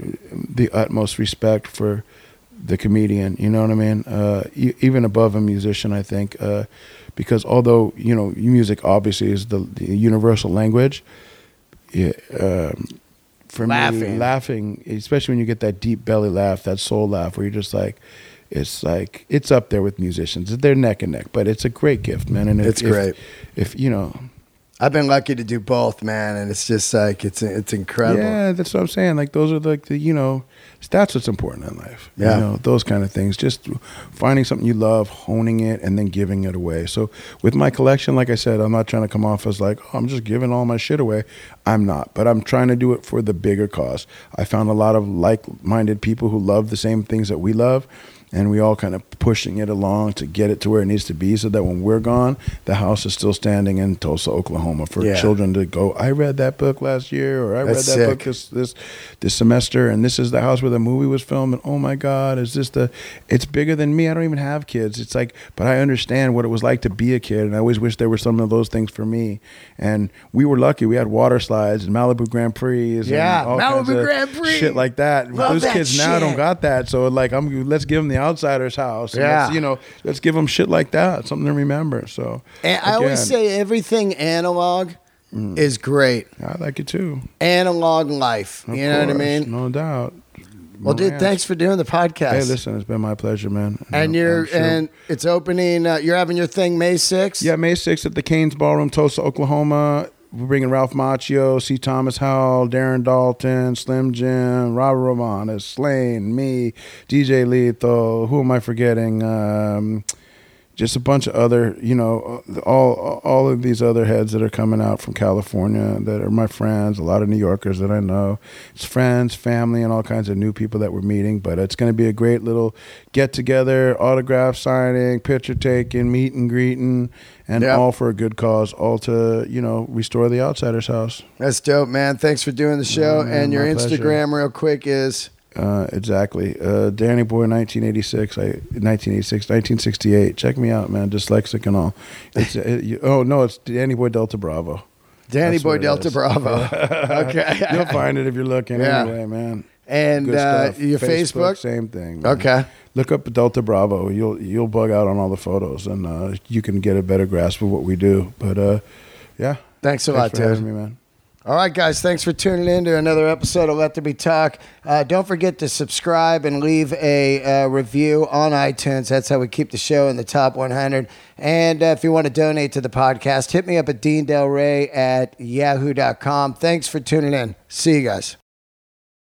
the utmost respect for the comedian. You know what I mean? Uh, e- even above a musician, I think, uh, because although you know music obviously is the, the universal language. Yeah. Um, For laughing. me, laughing, especially when you get that deep belly laugh, that soul laugh, where you're just like, it's like it's up there with musicians. They're neck and neck, but it's a great gift, man. And if, it's great. If, if you know, I've been lucky to do both, man, and it's just like it's it's incredible. Yeah, that's what I'm saying. Like those are like the you know, that's what's important in life. Yeah, you know, those kind of things. Just finding something you love, honing it, and then giving it away. So with my collection, like I said, I'm not trying to come off as like, oh, I'm just giving all my shit away. I'm not, but I'm trying to do it for the bigger cause. I found a lot of like-minded people who love the same things that we love. And we all kind of pushing it along to get it to where it needs to be so that when we're gone, the house is still standing in Tulsa, Oklahoma for yeah. children to go, I read that book last year, or I That's read that sick. book this, this this semester, and this is the house where the movie was filmed, and oh my God, is this the, it's bigger than me. I don't even have kids. It's like, but I understand what it was like to be a kid, and I always wish there were some of those things for me. And we were lucky. We had water slides and Malibu Grand Prix. Yeah, and all Malibu kinds of Grand Prix. shit like that. Love Those that kids shit. now don't got that. So like, I'm let's give them the outsider's house. And Yeah. let's, you know, let's give them shit like that, something to remember. So And I always again, say everything analog mm. is great. I like it too. Analog life. Of you know course, what I mean? No doubt. Well, No dude, ass. thanks for doing the podcast. Hey, listen, it's been my pleasure, man. And You know, you're I'm sure- and it's opening. Uh, you're having your thing May sixth. Yeah, May sixth at the Canes Ballroom, Tulsa, Oklahoma. We're bringing Ralph Macchio, C. Thomas Howell, Darren Dalton, Slim Jim, Robert Romanes, Slane, me, D J Lethal. Who am I forgetting? Um, just a bunch of other, you know, all all of these other heads that are coming out from California that are my friends, a lot of New Yorkers that I know. It's friends, family, and all kinds of new people that we're meeting. But it's going to be a great little get-together, autograph signing, picture taking, meet and greeting, and Yep. all for a good cause, all to, you know, restore the Outsider's house. That's dope, man. Thanks for doing the show. Oh, man, and your my Instagram, real quick, is Uh, exactly. Uh, Danny Boy nineteen eighty-six, I, nineteen eighty-six, nineteen sixty-eight. Check me out, man. Dyslexic and all. It's, it, you, oh, no, it's Danny Boy Delta Bravo. Danny That's Boy what it Delta is. Bravo. Okay. You'll find it if you're looking Yeah. anyway, man. And Good uh, stuff. your Facebook? Same thing. Man. Okay. Look up Delta Bravo. You'll you'll bug out on all the photos, and uh, you can get a better grasp of what we do. But uh, yeah. Thanks a Thanks lot, for dude. having me, man. All right, guys. Thanks for tuning in to another episode of Let There Be Talk. Uh, don't forget to subscribe and leave a uh, review on iTunes. That's how we keep the show in the top one hundred. And uh, if you want to donate to the podcast, hit me up at Dean Del Rey at yahoo dot com. Thanks for tuning in. See you guys.